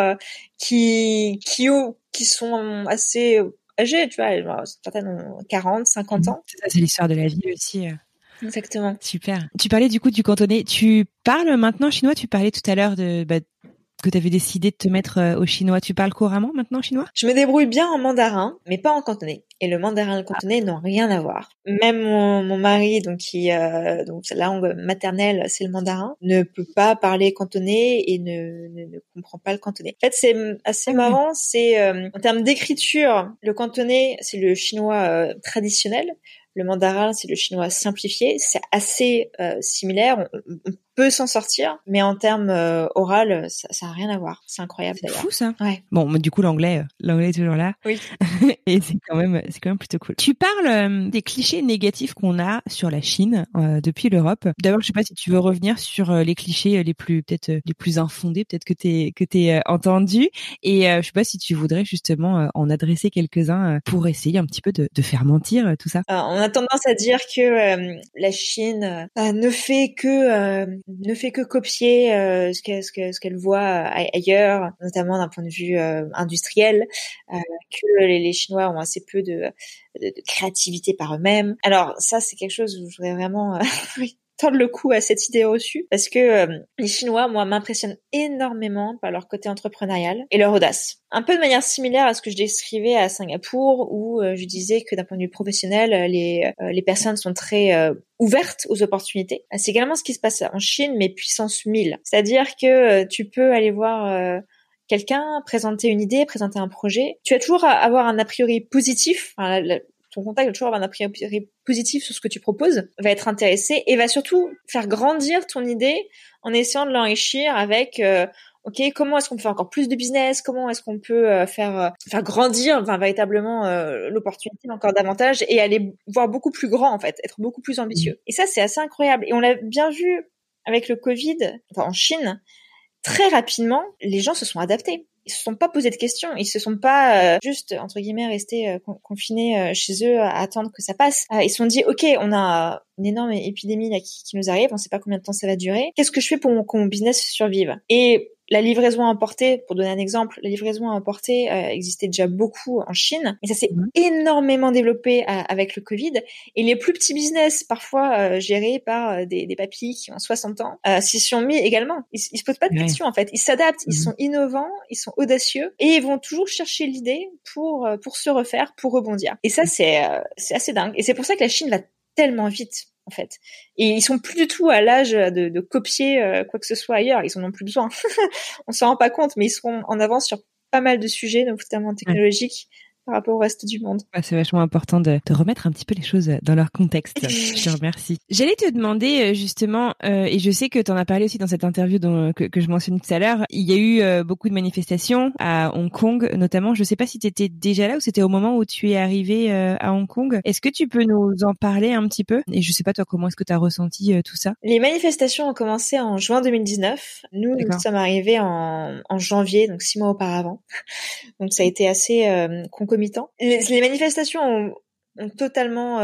Speaker 6: qui sont assez âgées, tu vois, genre, certaines ont 40, 50 ans.
Speaker 8: C'est ça, c'est l'histoire de la vie aussi.
Speaker 6: Exactement.
Speaker 8: Super. Tu parlais du coup du cantonais. Tu parles maintenant chinois? Tu parlais tout à l'heure que tu avais décidé de te mettre au chinois. Tu parles couramment maintenant chinois?
Speaker 6: Je me débrouille bien en mandarin, mais pas en cantonais. Et le mandarin et le cantonais n'ont rien à voir. Même mon mari, donc sa langue maternelle, c'est le mandarin, ne peut pas parler cantonais et ne comprend pas le cantonais. En fait, c'est assez marrant. C'est en termes d'écriture, le cantonais, c'est le chinois traditionnel. Le mandarin, c'est le chinois simplifié. C'est assez similaire. On peut s'en sortir, mais en termes oral, ça a rien à voir. C'est incroyable d'ailleurs.
Speaker 8: C'est fou ça.
Speaker 6: Ouais.
Speaker 8: Bon, du coup l'anglais est toujours là.
Speaker 6: Oui.
Speaker 8: Et c'est quand même plutôt cool. Tu parles des clichés négatifs qu'on a sur la Chine depuis l'Europe. D'abord, je sais pas si tu veux revenir sur les clichés les plus infondés, peut-être que t'es entendu. Et je sais pas si tu voudrais justement en adresser quelques-uns pour essayer un petit peu de faire mentir tout ça.
Speaker 6: Alors, on a tendance à dire que la Chine ne fait que copier ce qu'elle voit ailleurs, notamment d'un point de vue industriel, que les Chinois ont assez peu de créativité par eux-mêmes. Alors ça, c'est quelque chose où je voudrais vraiment tendre le cou à cette idée reçue, parce que les Chinois, moi, m'impressionnent énormément par leur côté entrepreneurial et leur audace. Un peu de manière similaire à ce que je décrivais à Singapour, où je disais que d'un point de vue professionnel, les personnes sont très ouvertes aux opportunités. C'est également ce qui se passe en Chine, mais puissance 1000. C'est-à-dire que tu peux aller voir quelqu'un, présenter une idée, présenter un projet. Tu vas toujours avoir un a priori positif. Ton contact va toujours avoir un a priori positif sur ce que tu proposes, va être intéressé et va surtout faire grandir ton idée en essayant de l'enrichir avec OK, comment est-ce qu'on peut faire encore plus de business, comment est-ce qu'on peut faire grandir véritablement l'opportunité encore davantage et aller voir beaucoup plus grand en fait, être beaucoup plus ambitieux. Et ça, c'est assez incroyable. Et on l'a bien vu avec le Covid, en Chine, très rapidement, les gens se sont adaptés. Ils se sont pas posé de questions, ils se sont pas juste entre guillemets restés confinés chez eux à attendre que ça passe. Ils se sont dit OK, on a une énorme épidémie là qui nous arrive, on sait pas combien de temps ça va durer. Qu'est-ce que je fais pour que mon business survive? Et la livraison à emporter, pour donner un exemple, la livraison à emporter existait déjà beaucoup en Chine, mais ça s'est énormément développé avec le Covid. Et les plus petits business, parfois gérés par des papis qui ont 60 ans, s'y sont mis également. Ils se posent pas de questions en fait, ils s'adaptent, ils sont innovants, ils sont audacieux et ils vont toujours chercher l'idée pour se refaire, pour rebondir. Et ça c'est assez dingue. Et c'est pour ça que la Chine va tellement vite. En fait. Et ils sont plus du tout à l'âge de copier quoi que ce soit ailleurs. Ils en ont plus besoin. On s'en rend pas compte, mais ils seront en avance sur pas mal de sujets, notamment technologiques, par rapport au reste du monde.
Speaker 8: C'est vachement important de remettre un petit peu les choses dans leur contexte. Je te remercie. J'allais te demander justement, et je sais que tu en as parlé aussi dans cette interview que je mentionnais tout à l'heure, il y a eu beaucoup de manifestations à Hong Kong notamment. Je sais pas si tu étais déjà là ou c'était au moment où tu es arrivé à Hong Kong. Est-ce que tu peux nous en parler un petit peu? Et je sais pas toi, comment est-ce que tu as ressenti tout ça?
Speaker 6: Les manifestations ont commencé en juin 2019. Nous sommes arrivés en janvier, donc 6 mois auparavant. Donc ça a été assez concomitant. Les manifestations ont totalement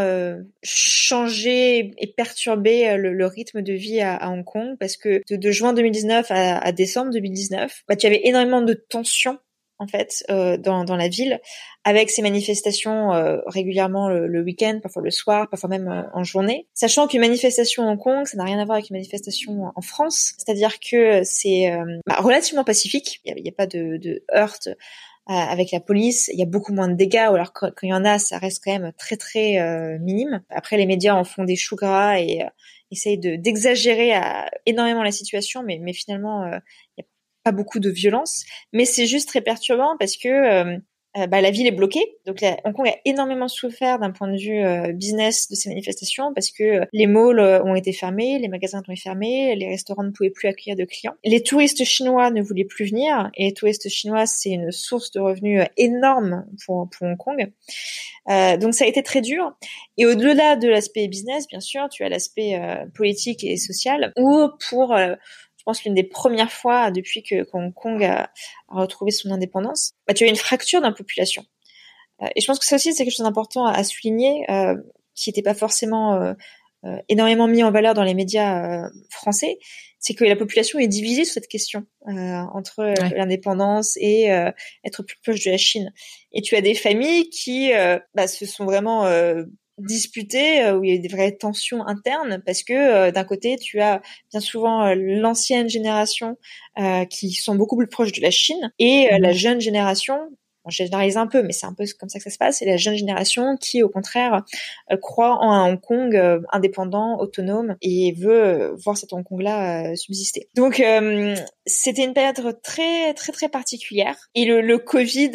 Speaker 6: changé et perturbé le rythme de vie à Hong Kong, parce que de juin 2019 à décembre 2019, tu avais énormément de tensions en fait dans la ville, avec ces manifestations régulièrement le week-end, parfois le soir, parfois même en journée. Sachant qu'une manifestation à Hong Kong, ça n'a rien à voir avec une manifestation en France, c'est-à-dire que c'est relativement pacifique. Il y a pas de heurts avec la police, il y a beaucoup moins de dégâts, ou alors quand il y en a, ça reste quand même très très minime. Après, les médias en font des choux gras et essayent d'exagérer énormément la situation, mais finalement, il y a pas beaucoup de violence. Mais c'est juste très perturbant parce que la ville est bloquée. Donc Hong Kong a énormément souffert d'un point de vue business de ces manifestations parce que les malls ont été fermés, les magasins ont été fermés, les restaurants ne pouvaient plus accueillir de clients. Les touristes chinois ne voulaient plus venir et les touristes chinois, c'est une source de revenus énorme pour Hong Kong. Donc ça a été très dur. Et au-delà de l'aspect business, bien sûr, tu as l'aspect politique et social où je pense l'une des premières fois depuis que Hong Kong a retrouvé son indépendance, tu as une fracture dans la population. Et je pense que ça aussi, c'est quelque chose d'important à souligner, qui n'était pas forcément énormément mis en valeur dans les médias français, c'est que la population est divisée sur cette question entre l'indépendance et être plus proche de la Chine. Et tu as des familles qui se sont vraiment disputées, où il y a des vraies tensions internes, parce que d'un côté tu as bien souvent l'ancienne génération qui sont beaucoup plus proches de la Chine et la jeune génération, je généralise un peu, mais c'est un peu comme ça que ça se passe, c'est la jeune génération qui au contraire croit en un Hong Kong indépendant, autonome et veut voir cet Hong Kong là subsister. Donc c'était une période très très très particulière et le Covid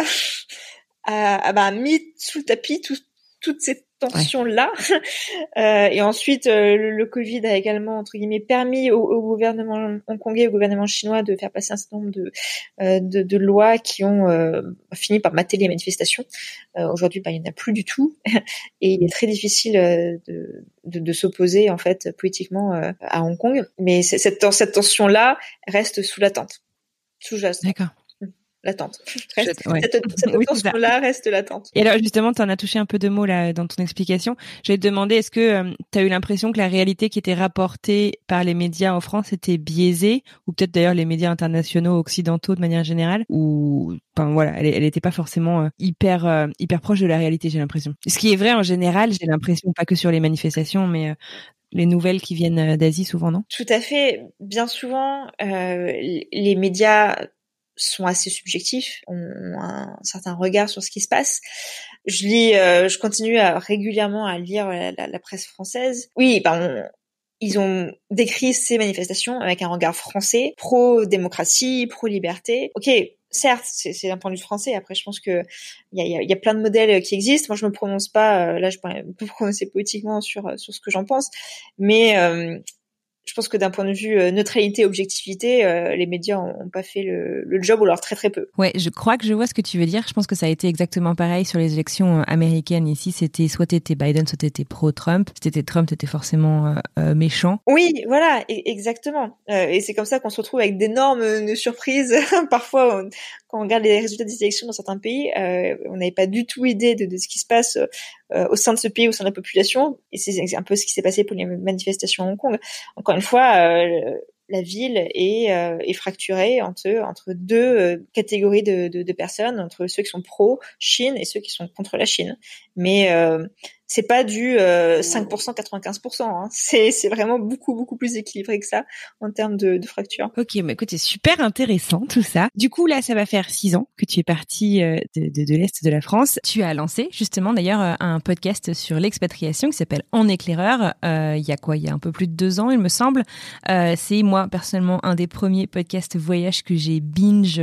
Speaker 6: a mis sous le tapis toutes ces tensions-là. Et ensuite, le Covid a également, entre guillemets, permis au gouvernement hongkongais, au gouvernement chinois de faire passer un certain nombre de lois qui ont fini par mater les manifestations. Aujourd'hui, il n'y en a plus du tout. Et il est très difficile de s'opposer, en fait, politiquement à Hong Kong. Mais cette tension-là reste sous l'attente.
Speaker 8: D'accord.
Speaker 6: L'attente. Cette tension-là reste latente.
Speaker 8: Et alors justement, tu en as touché un peu de mots là dans ton explication. Je vais te demander, est-ce que tu as eu l'impression que la réalité qui était rapportée par les médias en France était biaisée, ou peut-être d'ailleurs les médias internationaux occidentaux de manière générale, ou elle était pas forcément hyper proche de la réalité, j'ai l'impression. Ce qui est vrai en général, j'ai l'impression, pas que sur les manifestations, mais les nouvelles qui viennent d'Asie souvent, non?
Speaker 6: Tout à fait. Bien souvent, les médias sont assez subjectifs, ont un certain regard sur ce qui se passe. Je continue régulièrement à lire la presse française. Oui, ils ont décrit ces manifestations avec un regard français, pro-démocratie, pro-liberté. Ok, certes, c'est d'un point de vue français. Après, je pense que il y a plein de modèles qui existent. Moi, je me prononce pas. Là, je peux me prononcer politiquement sur ce que j'en pense, mais je pense que d'un point de vue neutralité, objectivité, les médias ont pas fait le job, ou alors très très peu.
Speaker 8: Ouais, je crois que je vois ce que tu veux dire. Je pense que ça a été exactement pareil sur les élections américaines. Ici, c'était soit t'étais Biden, soit t'étais pro-Trump. Si t'étais Trump, t'étais forcément méchant.
Speaker 6: Oui, voilà, exactement. Et c'est comme ça qu'on se retrouve avec d'énormes surprises. Parfois, quand on regarde les résultats des élections dans certains pays, on n'avait pas du tout idée de ce qui se passe au sein de ce pays, au sein de la population. Et c'est un peu ce qui s'est passé pour les manifestations à Hong Kong. Encore une fois, la ville est fracturée entre deux catégories de personnes, entre ceux qui sont pro-Chine et ceux qui sont contre la Chine. Mais c'est pas du 5%, 95%. Hein. C'est vraiment beaucoup, beaucoup plus équilibré que ça en termes de fracture.
Speaker 8: Ok, mais écoute, c'est super intéressant tout ça. Du coup, là, ça va faire 6 ans que tu es partie de l'Est de la France. Tu as lancé justement d'ailleurs un podcast sur l'expatriation qui s'appelle En éclaireur. Il y a un peu plus de 2 ans, il me semble. C'est moi, personnellement, un des premiers podcasts voyage que j'ai binge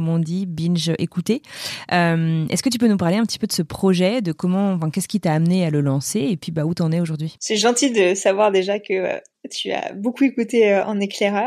Speaker 8: écouté. Est-ce que tu peux nous parler un petit peu de ce projet, de qu'est-ce qui t'a amené à le lancer et puis où t'en es aujourd'hui?
Speaker 6: C'est gentil de savoir déjà que tu as beaucoup écouté En éclaireur.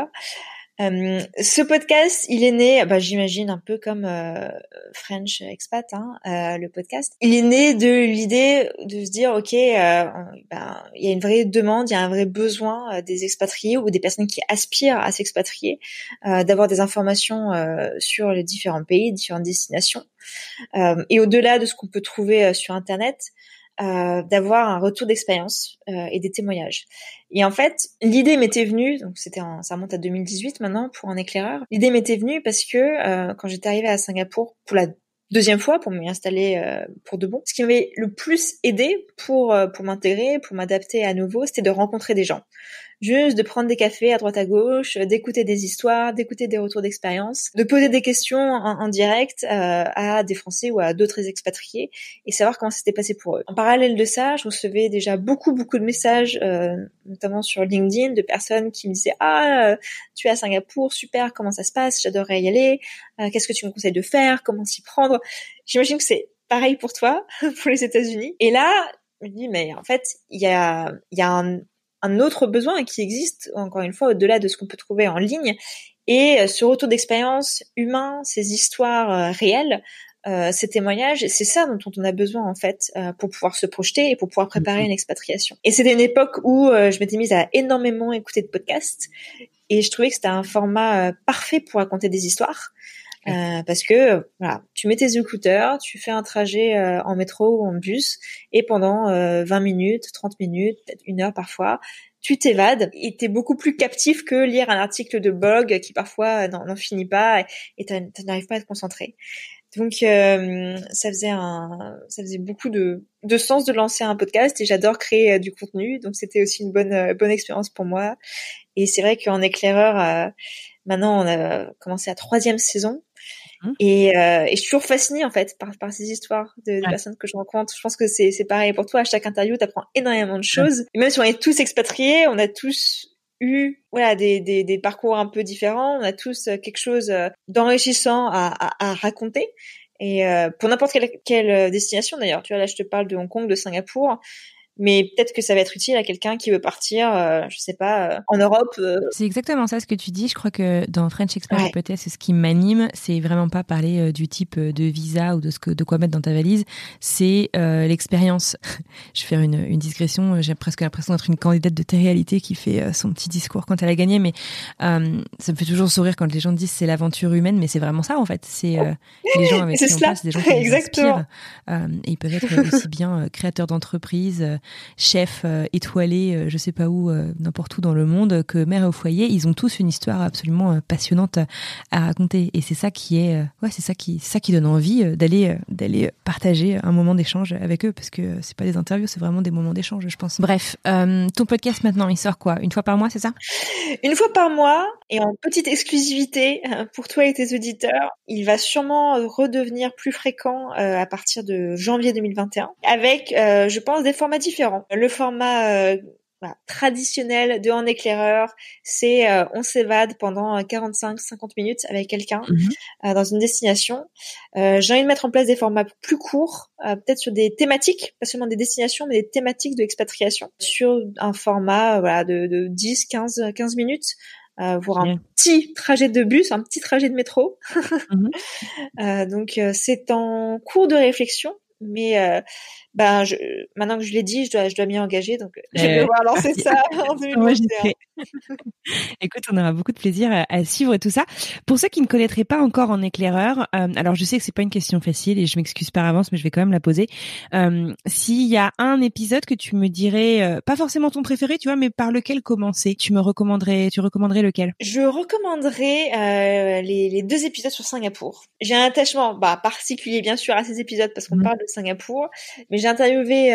Speaker 6: Ce podcast, il est né, j'imagine un peu comme French Expat, le podcast. Il est né de l'idée de se dire, ok, il y a une vraie demande, il y a un vrai besoin des expatriés ou des personnes qui aspirent à s'expatrier, d'avoir des informations sur les différents pays, différentes destinations. Et au-delà de ce qu'on peut trouver sur Internet, d'avoir un retour d'expérience et des témoignages. Et en fait, l'idée m'était venue, donc ça remonte à 2018 maintenant pour un éclaireur. L'idée m'était venue parce que quand j'étais arrivée à Singapour pour la deuxième fois pour m'y installer pour de bon, ce qui m'avait le plus aidé pour m'intégrer, pour m'adapter à nouveau, c'était de rencontrer des gens. Juste de prendre des cafés à droite à gauche, d'écouter des histoires, d'écouter des retours d'expérience, de poser des questions en direct à des Français ou à d'autres expatriés et savoir comment c'était passé pour eux. En parallèle de ça, je recevais déjà beaucoup de messages, notamment sur LinkedIn, de personnes qui me disaient tu es à Singapour, super, comment ça se passe, j'adorerais y aller, qu'est-ce que tu me conseilles de faire, comment s'y prendre. J'imagine que c'est pareil pour toi, pour les États-Unis. Et là, je me dis mais en fait, il y a un autre besoin qui existe, encore une fois, au-delà de ce qu'on peut trouver en ligne. Et ce retour d'expérience humain, ces histoires réelles, ces témoignages, c'est ça dont on a besoin, en fait, pour pouvoir se projeter et pour pouvoir préparer une expatriation. Et c'était une époque où je m'étais mise à énormément écouter de podcasts et je trouvais que c'était un format parfait pour raconter des histoires. Parce que voilà, tu mets tes écouteurs, tu fais un trajet en métro ou en bus et pendant 20 minutes, 30 minutes, peut-être 1 heure parfois, tu t'évades et t'es beaucoup plus captif que lire un article de blog qui parfois n'en finit pas et t'arrives pas à te concentrer. Donc ça faisait beaucoup de sens de lancer un podcast et j'adore créer du contenu, donc c'était aussi une bonne expérience pour moi. Et c'est vrai qu'en éclaireur, maintenant on a commencé la 3e saison. Et je suis toujours fascinée en fait par ces histoires de personnes que je rencontre. Je pense que c'est pareil pour toi. À chaque interview, t'apprends énormément de choses. Et même si on est tous expatriés, on a tous eu des parcours un peu différents. On a tous quelque chose d'enrichissant à raconter. Et pour n'importe quelle destination d'ailleurs. Tu vois, là je te parle de Hong Kong, de Singapour. Mais peut-être que ça va être utile à quelqu'un qui veut partir, je sais pas, en Europe.
Speaker 8: C'est exactement ça ce que tu dis. Je crois que dans French Expat, peut-être c'est ce qui m'anime. C'est vraiment pas parler du type de visa ou de quoi mettre dans ta valise. C'est l'expérience. Je vais faire une digression. J'ai presque l'impression d'être une candidate de télé-réalité qui fait son petit discours quand elle a gagné. Mais ça me fait toujours sourire quand les gens disent c'est l'aventure humaine. Mais c'est vraiment ça en fait. C'est les gens avec qui on passe, des gens qui nous inspirent. Et ils peuvent être aussi bien créateurs d'entreprises, chefs étoilés, je sais pas où, n'importe où dans le monde, que mère au foyer, ils ont tous une histoire absolument passionnante à raconter. Et c'est ça qui est, c'est ça qui donne envie d'aller partager un moment d'échange avec eux, parce que c'est pas des interviews, c'est vraiment des moments d'échange, je pense. Bref, ton podcast maintenant, il sort quoi, 1 fois par mois, c'est ça?
Speaker 6: 1 fois par mois, et en petite exclusivité pour toi et tes auditeurs, il va sûrement redevenir plus fréquent à partir de janvier 2021, avec, je pense, des formats différents. Le format traditionnel de En éclaireur, c'est on s'évade pendant 45-50 minutes avec quelqu'un dans une destination. J'ai envie de mettre en place des formats plus courts, peut-être sur des thématiques, pas seulement des destinations, mais des thématiques de expatriation, sur un format de 10-15 minutes. Voire un petit trajet de bus, un petit trajet de métro. Donc c'est en cours de réflexion, mais maintenant que je l'ai dit, je dois m'y engager, donc je vais devoir lancer ça en 2021.
Speaker 8: Écoute, on aura beaucoup de plaisir à suivre tout ça. Pour ceux qui ne connaîtraient pas encore En éclaireur, alors je sais que c'est pas une question facile et je m'excuse par avance, mais je vais quand même la poser. S'il y a un épisode que tu me dirais, pas forcément ton préféré, tu vois, mais par lequel commencer, tu recommanderais lequel?
Speaker 6: Je recommanderais les 2 épisodes sur Singapour. J'ai un attachement particulier bien sûr à ces épisodes parce qu'on parle de Singapour, mais j'ai interviewé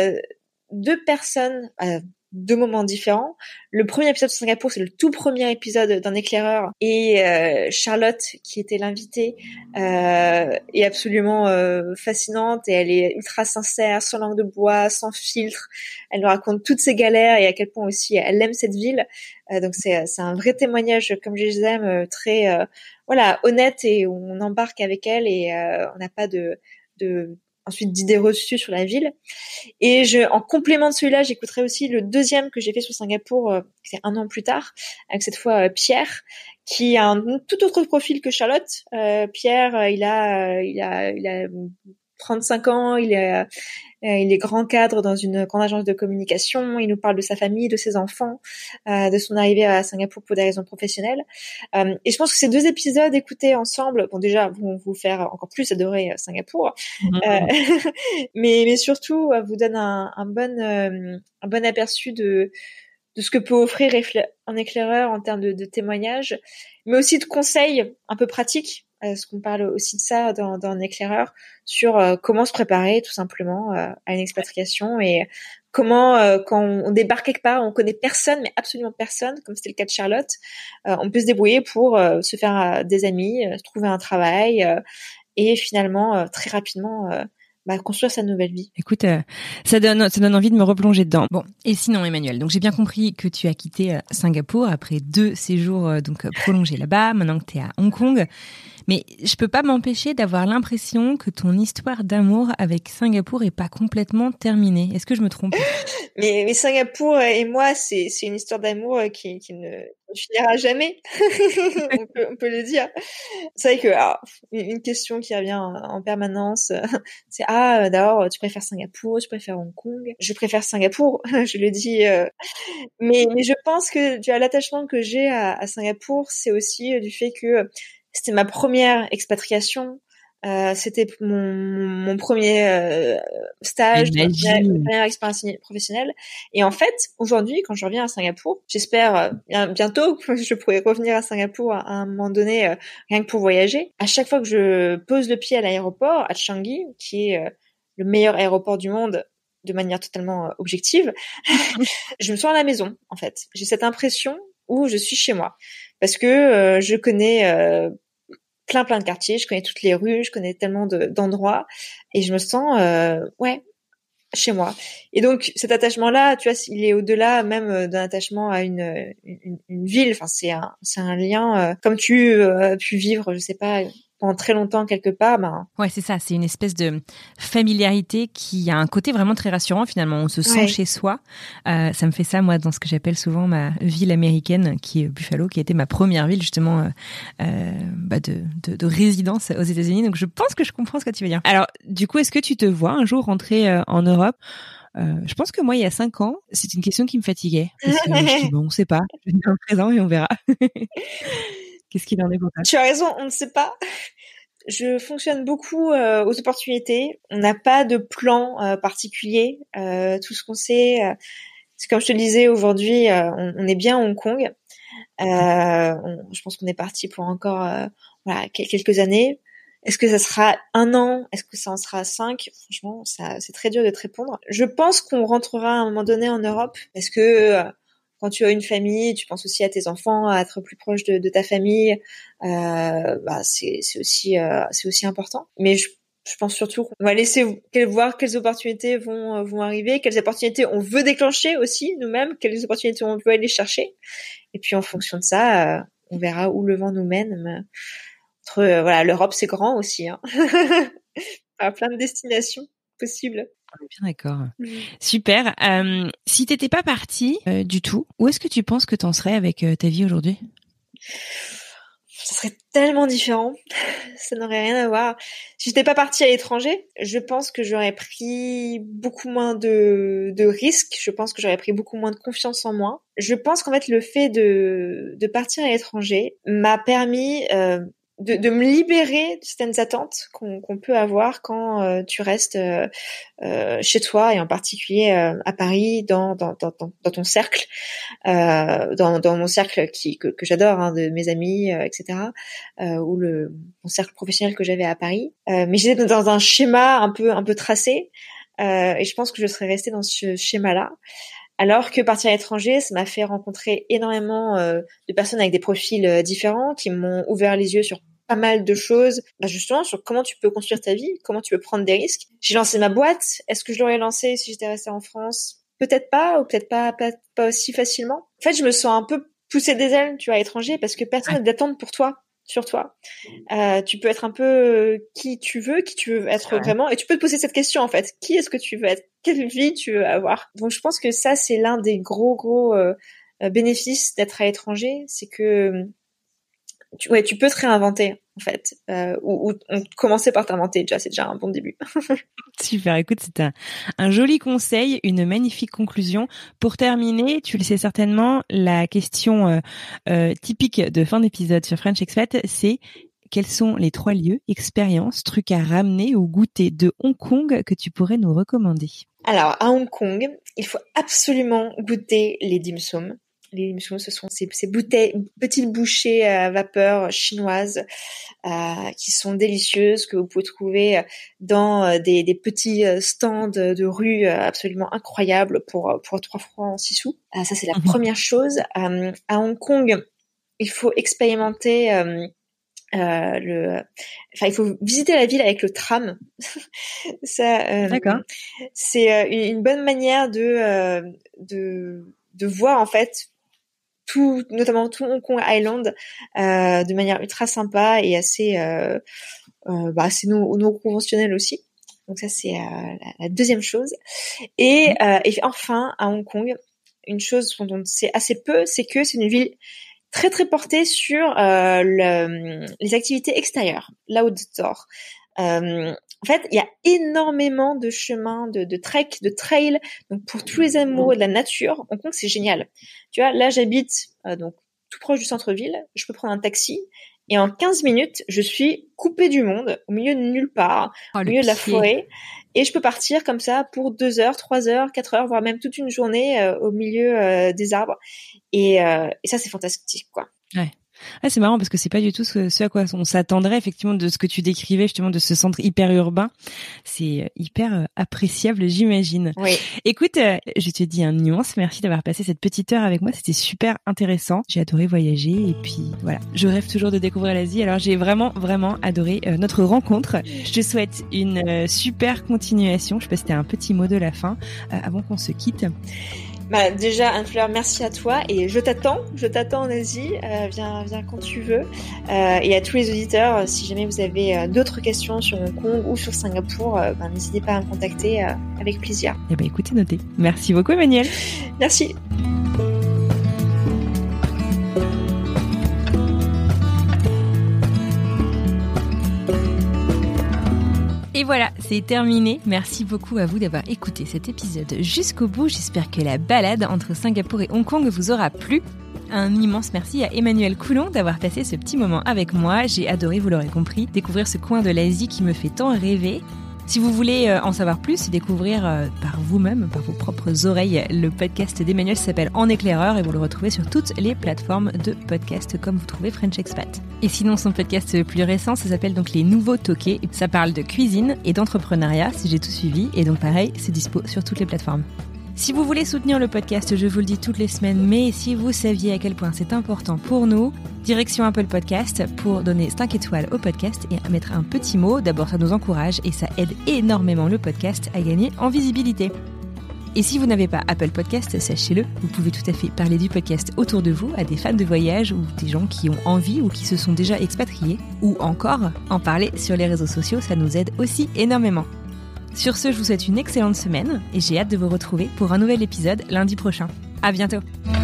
Speaker 6: 2 personnes 2 moments différents. Le premier épisode sur Singapour, c'est le tout premier épisode d'Un éclaireur, et Charlotte, qui était l'invitée, est absolument fascinante, et elle est ultra sincère, sans langue de bois, sans filtre. Elle nous raconte toutes ses galères et à quel point aussi elle aime cette ville. Donc c'est un vrai témoignage, comme je les aime, très honnête, et on embarque avec elle, et on n'a pas ensuite d'idées reçues sur la ville. Et en complément de celui-là, j'écouterai aussi le 2e que j'ai fait sur Singapour, c'est 1 an plus tard, avec cette fois Pierre, qui a un tout autre profil que Charlotte. Pierre, il a 35 ans, il est grand cadre dans une grande agence de communication. Il nous parle de sa famille, de ses enfants, de son arrivée à Singapour pour des raisons professionnelles. Et je pense que ces 2 épisodes écoutés ensemble, bon déjà vont vous faire encore plus adorer Singapour, mais surtout vous donnent un bon aperçu de ce que peut offrir un éclaireur en termes de témoignages, mais aussi de conseils un peu pratiques. Parce qu'on parle aussi de ça dans un éclaireur sur comment se préparer tout simplement à une expatriation et comment quand on débarque quelque part, on connaît personne, mais absolument personne, comme c'était le cas de Charlotte, on peut se débrouiller pour se faire des amis, trouver un travail et finalement très rapidement construire sa nouvelle vie.
Speaker 8: Écoute, ça donne envie de me replonger dedans. Bon, et sinon Emmanuel, donc j'ai bien compris que tu as quitté Singapour après 2 séjours donc prolongés là-bas, maintenant que tu es à Hong Kong. Mais je peux pas m'empêcher d'avoir l'impression que ton histoire d'amour avec Singapour est pas complètement terminée. Est-ce que je me trompe?
Speaker 6: Mais Singapour et moi, c'est une histoire d'amour qui ne finira jamais. on peut le dire. C'est vrai que une question qui revient en permanence, c'est d'abord tu préfères Singapour, tu préfères Hong Kong? Je préfère Singapour, je le dis. Mais je pense que l'attachement que j'ai à Singapour, c'est aussi du fait que c'était ma première expatriation. C'était mon premier stage, ma première expérience professionnelle. Et en fait, aujourd'hui, quand je reviens à Singapour, j'espère bientôt que je pourrai revenir à Singapour à un moment donné, rien que pour voyager. À chaque fois que je pose le pied à l'aéroport, à Changi, qui est le meilleur aéroport du monde, de manière totalement objective, je me sens à la maison, en fait. J'ai cette impression où je suis chez moi. Parce que je connais plein de quartiers, je connais toutes les rues, je connais tellement d'endroits et je me sens chez moi. Et donc cet attachement-là, tu vois, il est au-delà même d'un attachement à une ville. Enfin, c'est un lien comme tu as pu vivre, je sais pas, pendant très longtemps quelque part.
Speaker 8: Ouais, c'est ça. C'est une espèce de familiarité qui a un côté vraiment très rassurant finalement. On se sent chez soi. Ça me fait ça moi dans ce que j'appelle souvent ma ville américaine, qui est Buffalo, qui a été ma première ville justement de résidence aux États-Unis. Donc je pense que je comprends ce que tu veux dire. Alors du coup, est-ce que tu te vois un jour rentrer en Europe? Je pense que moi, il y a 5 ans, c'est une question qui me fatiguait. Parce que je dis, bon, on sait pas. Je vais dans le présent et on verra. Qu'est-ce qu'il en est pour toi?
Speaker 6: Tu as raison, on ne sait pas. Je fonctionne beaucoup aux opportunités. On n'a pas de plan particulier. Tout ce qu'on sait, c'est comme je te le disais aujourd'hui, on est bien à Hong Kong. Je pense qu'on est parti pour encore quelques années. Est-ce que ça sera 1 an? Est-ce que ça en sera 5? Franchement, c'est très dur de te répondre. Je pense qu'on rentrera à un moment donné en Europe parce que quand tu as une famille, tu penses aussi à tes enfants, à être plus proche de ta famille. C'est aussi important. Mais je pense surtout qu'on va laisser voir quelles opportunités vont arriver, quelles opportunités on veut déclencher aussi nous-mêmes, quelles opportunités on veut aller chercher. Et puis en fonction de ça, on verra où le vent nous mène. Mais l'Europe c'est grand aussi. Hein. Plein de destinations possibles.
Speaker 8: On est bien d'accord. Super. Si t'étais pas partie du tout, où est-ce que tu penses que t'en serais avec ta vie aujourd'hui?
Speaker 6: Ça serait tellement différent. Ça n'aurait rien à voir. Si j'étais pas partie à l'étranger, je pense que j'aurais pris beaucoup moins de risques. Je pense que j'aurais pris beaucoup moins de confiance en moi. Je pense qu'en fait, le fait de partir à l'étranger m'a permis de me libérer de certaines attentes qu'on peut avoir quand tu restes chez toi et en particulier à Paris dans ton cercle, dans mon cercle que j'adore, hein, de mes amis, etc. Ou mon cercle professionnel que j'avais à Paris. Mais j'étais dans un schéma un peu tracé et je pense que je serais restée dans ce schéma-là. Alors que partir à l'étranger, ça m'a fait rencontrer énormément de personnes avec des profils différents qui m'ont ouvert les yeux sur pas mal de choses, justement sur comment tu peux construire ta vie, comment tu peux prendre des risques. J'ai lancé ma boîte. Est-ce que je l'aurais lancée si j'étais restée en France? Peut-être pas, ou peut-être pas aussi facilement. En fait, je me sens un peu poussée des ailes, tu vois, à l'étranger, parce que personne n'a d'attente pour toi, sur toi. Tu peux être un peu qui tu veux être vraiment, et tu peux te poser cette question en fait. Qui est-ce que tu veux être? Quelle vie tu veux avoir? Donc, je pense que ça, c'est l'un des gros bénéfices d'être à l'étranger, c'est que tu peux te réinventer en fait, ou commencer par t'inventer déjà, c'est déjà un bon début.
Speaker 8: Super, écoute, c'est un joli conseil, une magnifique conclusion. Pour terminer, tu le sais certainement, la question typique de fin d'épisode sur French Expat, c'est quels sont les 3 lieux, expériences, trucs à ramener ou goûter de Hong Kong que tu pourrais nous recommander?
Speaker 6: Alors, à Hong Kong, il faut absolument goûter les dim sum. Les dim sum, ce sont ces petites bouchées à vapeur chinoises qui sont délicieuses, que vous pouvez trouver dans des petits stands de rue absolument incroyables pour 3 francs 6 sous. Ça, c'est la première chose. À Hong Kong, il faut expérimenter... il faut visiter la ville avec le tram. Ça,
Speaker 8: D'accord.
Speaker 6: C'est une bonne manière de voir en fait notamment tout Hong Kong Island de manière ultra sympa et assez non conventionnelle aussi. Donc ça c'est la deuxième chose. Et enfin à Hong Kong, une chose dont on sait assez peu, c'est que c'est une ville très très porté sur les activités extérieures, l'outdoor. En fait, il y a énormément de chemins, de trek, de trail. Donc pour tous les amoureux de la nature, Hong Kong c'est génial. Tu vois, là j'habite donc tout proche du centre-ville. Je peux prendre un taxi et en 15 minutes, je suis coupée du monde, au milieu de nulle part, au milieu de la forêt. Et je peux partir comme ça pour 2 heures, 3 heures, 4 heures, voire même toute une journée au milieu des arbres. Et ça, c'est fantastique, quoi.
Speaker 8: Ouais. Ah, c'est marrant parce que c'est pas du tout ce à quoi on s'attendrait effectivement de ce que tu décrivais justement de ce centre hyper urbain. C'est hyper appréciable, j'imagine.
Speaker 6: Oui.
Speaker 8: Écoute, je te dis un immense merci d'avoir passé cette petite heure avec moi. C'était super intéressant. J'ai adoré voyager et puis voilà. Je rêve toujours de découvrir l'Asie. Alors j'ai vraiment adoré notre rencontre. Je te souhaite une super continuation. Je sais pas si t'as un petit mot de la fin avant qu'on se quitte.
Speaker 6: Déjà, Anne-Fleur, merci à toi et je t'attends en Asie, viens quand tu veux. Et à tous les auditeurs, si jamais vous avez d'autres questions sur Hong Kong ou sur Singapour, n'hésitez pas à me contacter avec plaisir.
Speaker 8: Eh ben écoutez, notez. Merci beaucoup Emmanuelle.
Speaker 6: Merci.
Speaker 8: Et voilà, c'est terminé. Merci beaucoup à vous d'avoir écouté cet épisode jusqu'au bout. J'espère que la balade entre Singapour et Hong Kong vous aura plu. Un immense merci à Emmanuelle Coulon d'avoir passé ce petit moment avec moi. J'ai adoré, vous l'aurez compris, découvrir ce coin de l'Asie qui me fait tant rêver. Si vous voulez en savoir plus et découvrir par vous-même, par vos propres oreilles, le podcast d'Emmanuelle s'appelle En éclaireur et vous le retrouvez sur toutes les plateformes de podcast comme vous trouvez French Expat. Et sinon, son podcast le plus récent, ça s'appelle donc Les Nouveaux Toqués. Ça parle de cuisine et d'entrepreneuriat, si j'ai tout suivi. Et donc pareil, c'est dispo sur toutes les plateformes. Si vous voulez soutenir le podcast, je vous le dis toutes les semaines, mais si vous saviez à quel point c'est important pour nous, direction Apple Podcast pour donner 5 étoiles au podcast et mettre un petit mot. D'abord, ça nous encourage et ça aide énormément le podcast à gagner en visibilité. Et si vous n'avez pas Apple Podcast, sachez-le, vous pouvez tout à fait parler du podcast autour de vous à des fans de voyage ou des gens qui ont envie ou qui se sont déjà expatriés, ou encore en parler sur les réseaux sociaux, ça nous aide aussi énormément. Sur ce, je vous souhaite une excellente semaine et j'ai hâte de vous retrouver pour un nouvel épisode lundi prochain. À bientôt!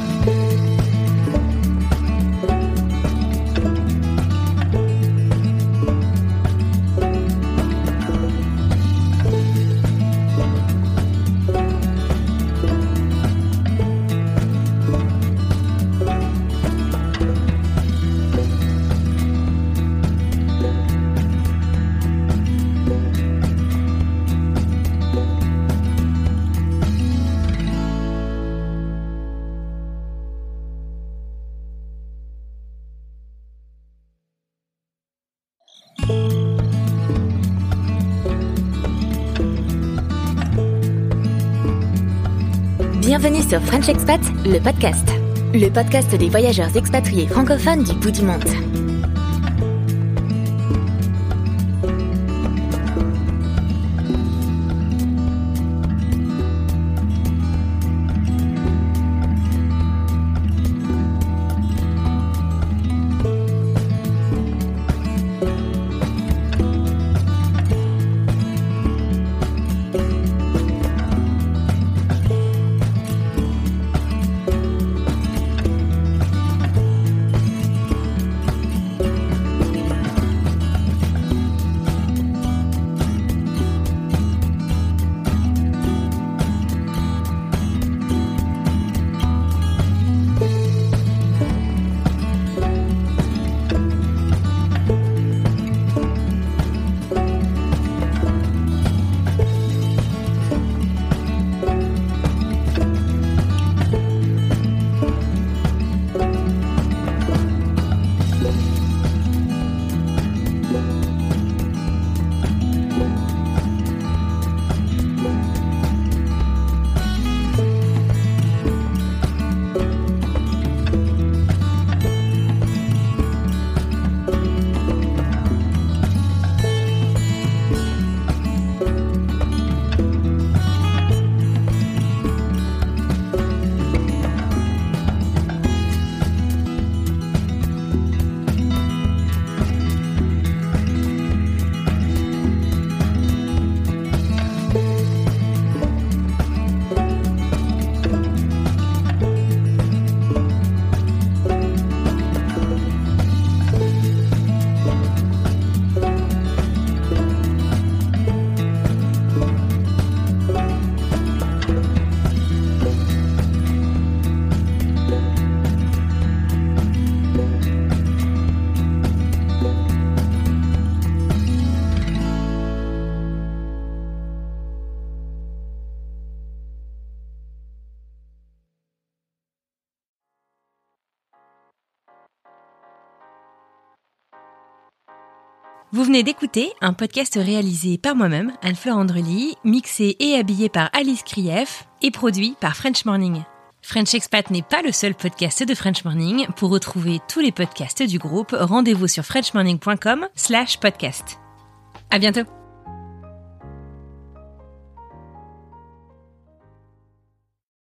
Speaker 7: Bienvenue sur French Expat, le podcast. Le podcast des voyageurs expatriés francophones du bout du monde.
Speaker 8: Vous venez d'écouter un podcast réalisé par moi-même, Anne-Fleur Andrely, mixé et habillé par Alice Krief et produit par French Morning. French Expat n'est pas le seul podcast de French Morning. Pour retrouver tous les podcasts du groupe, rendez-vous sur frenchmorning.com/podcast. À bientôt!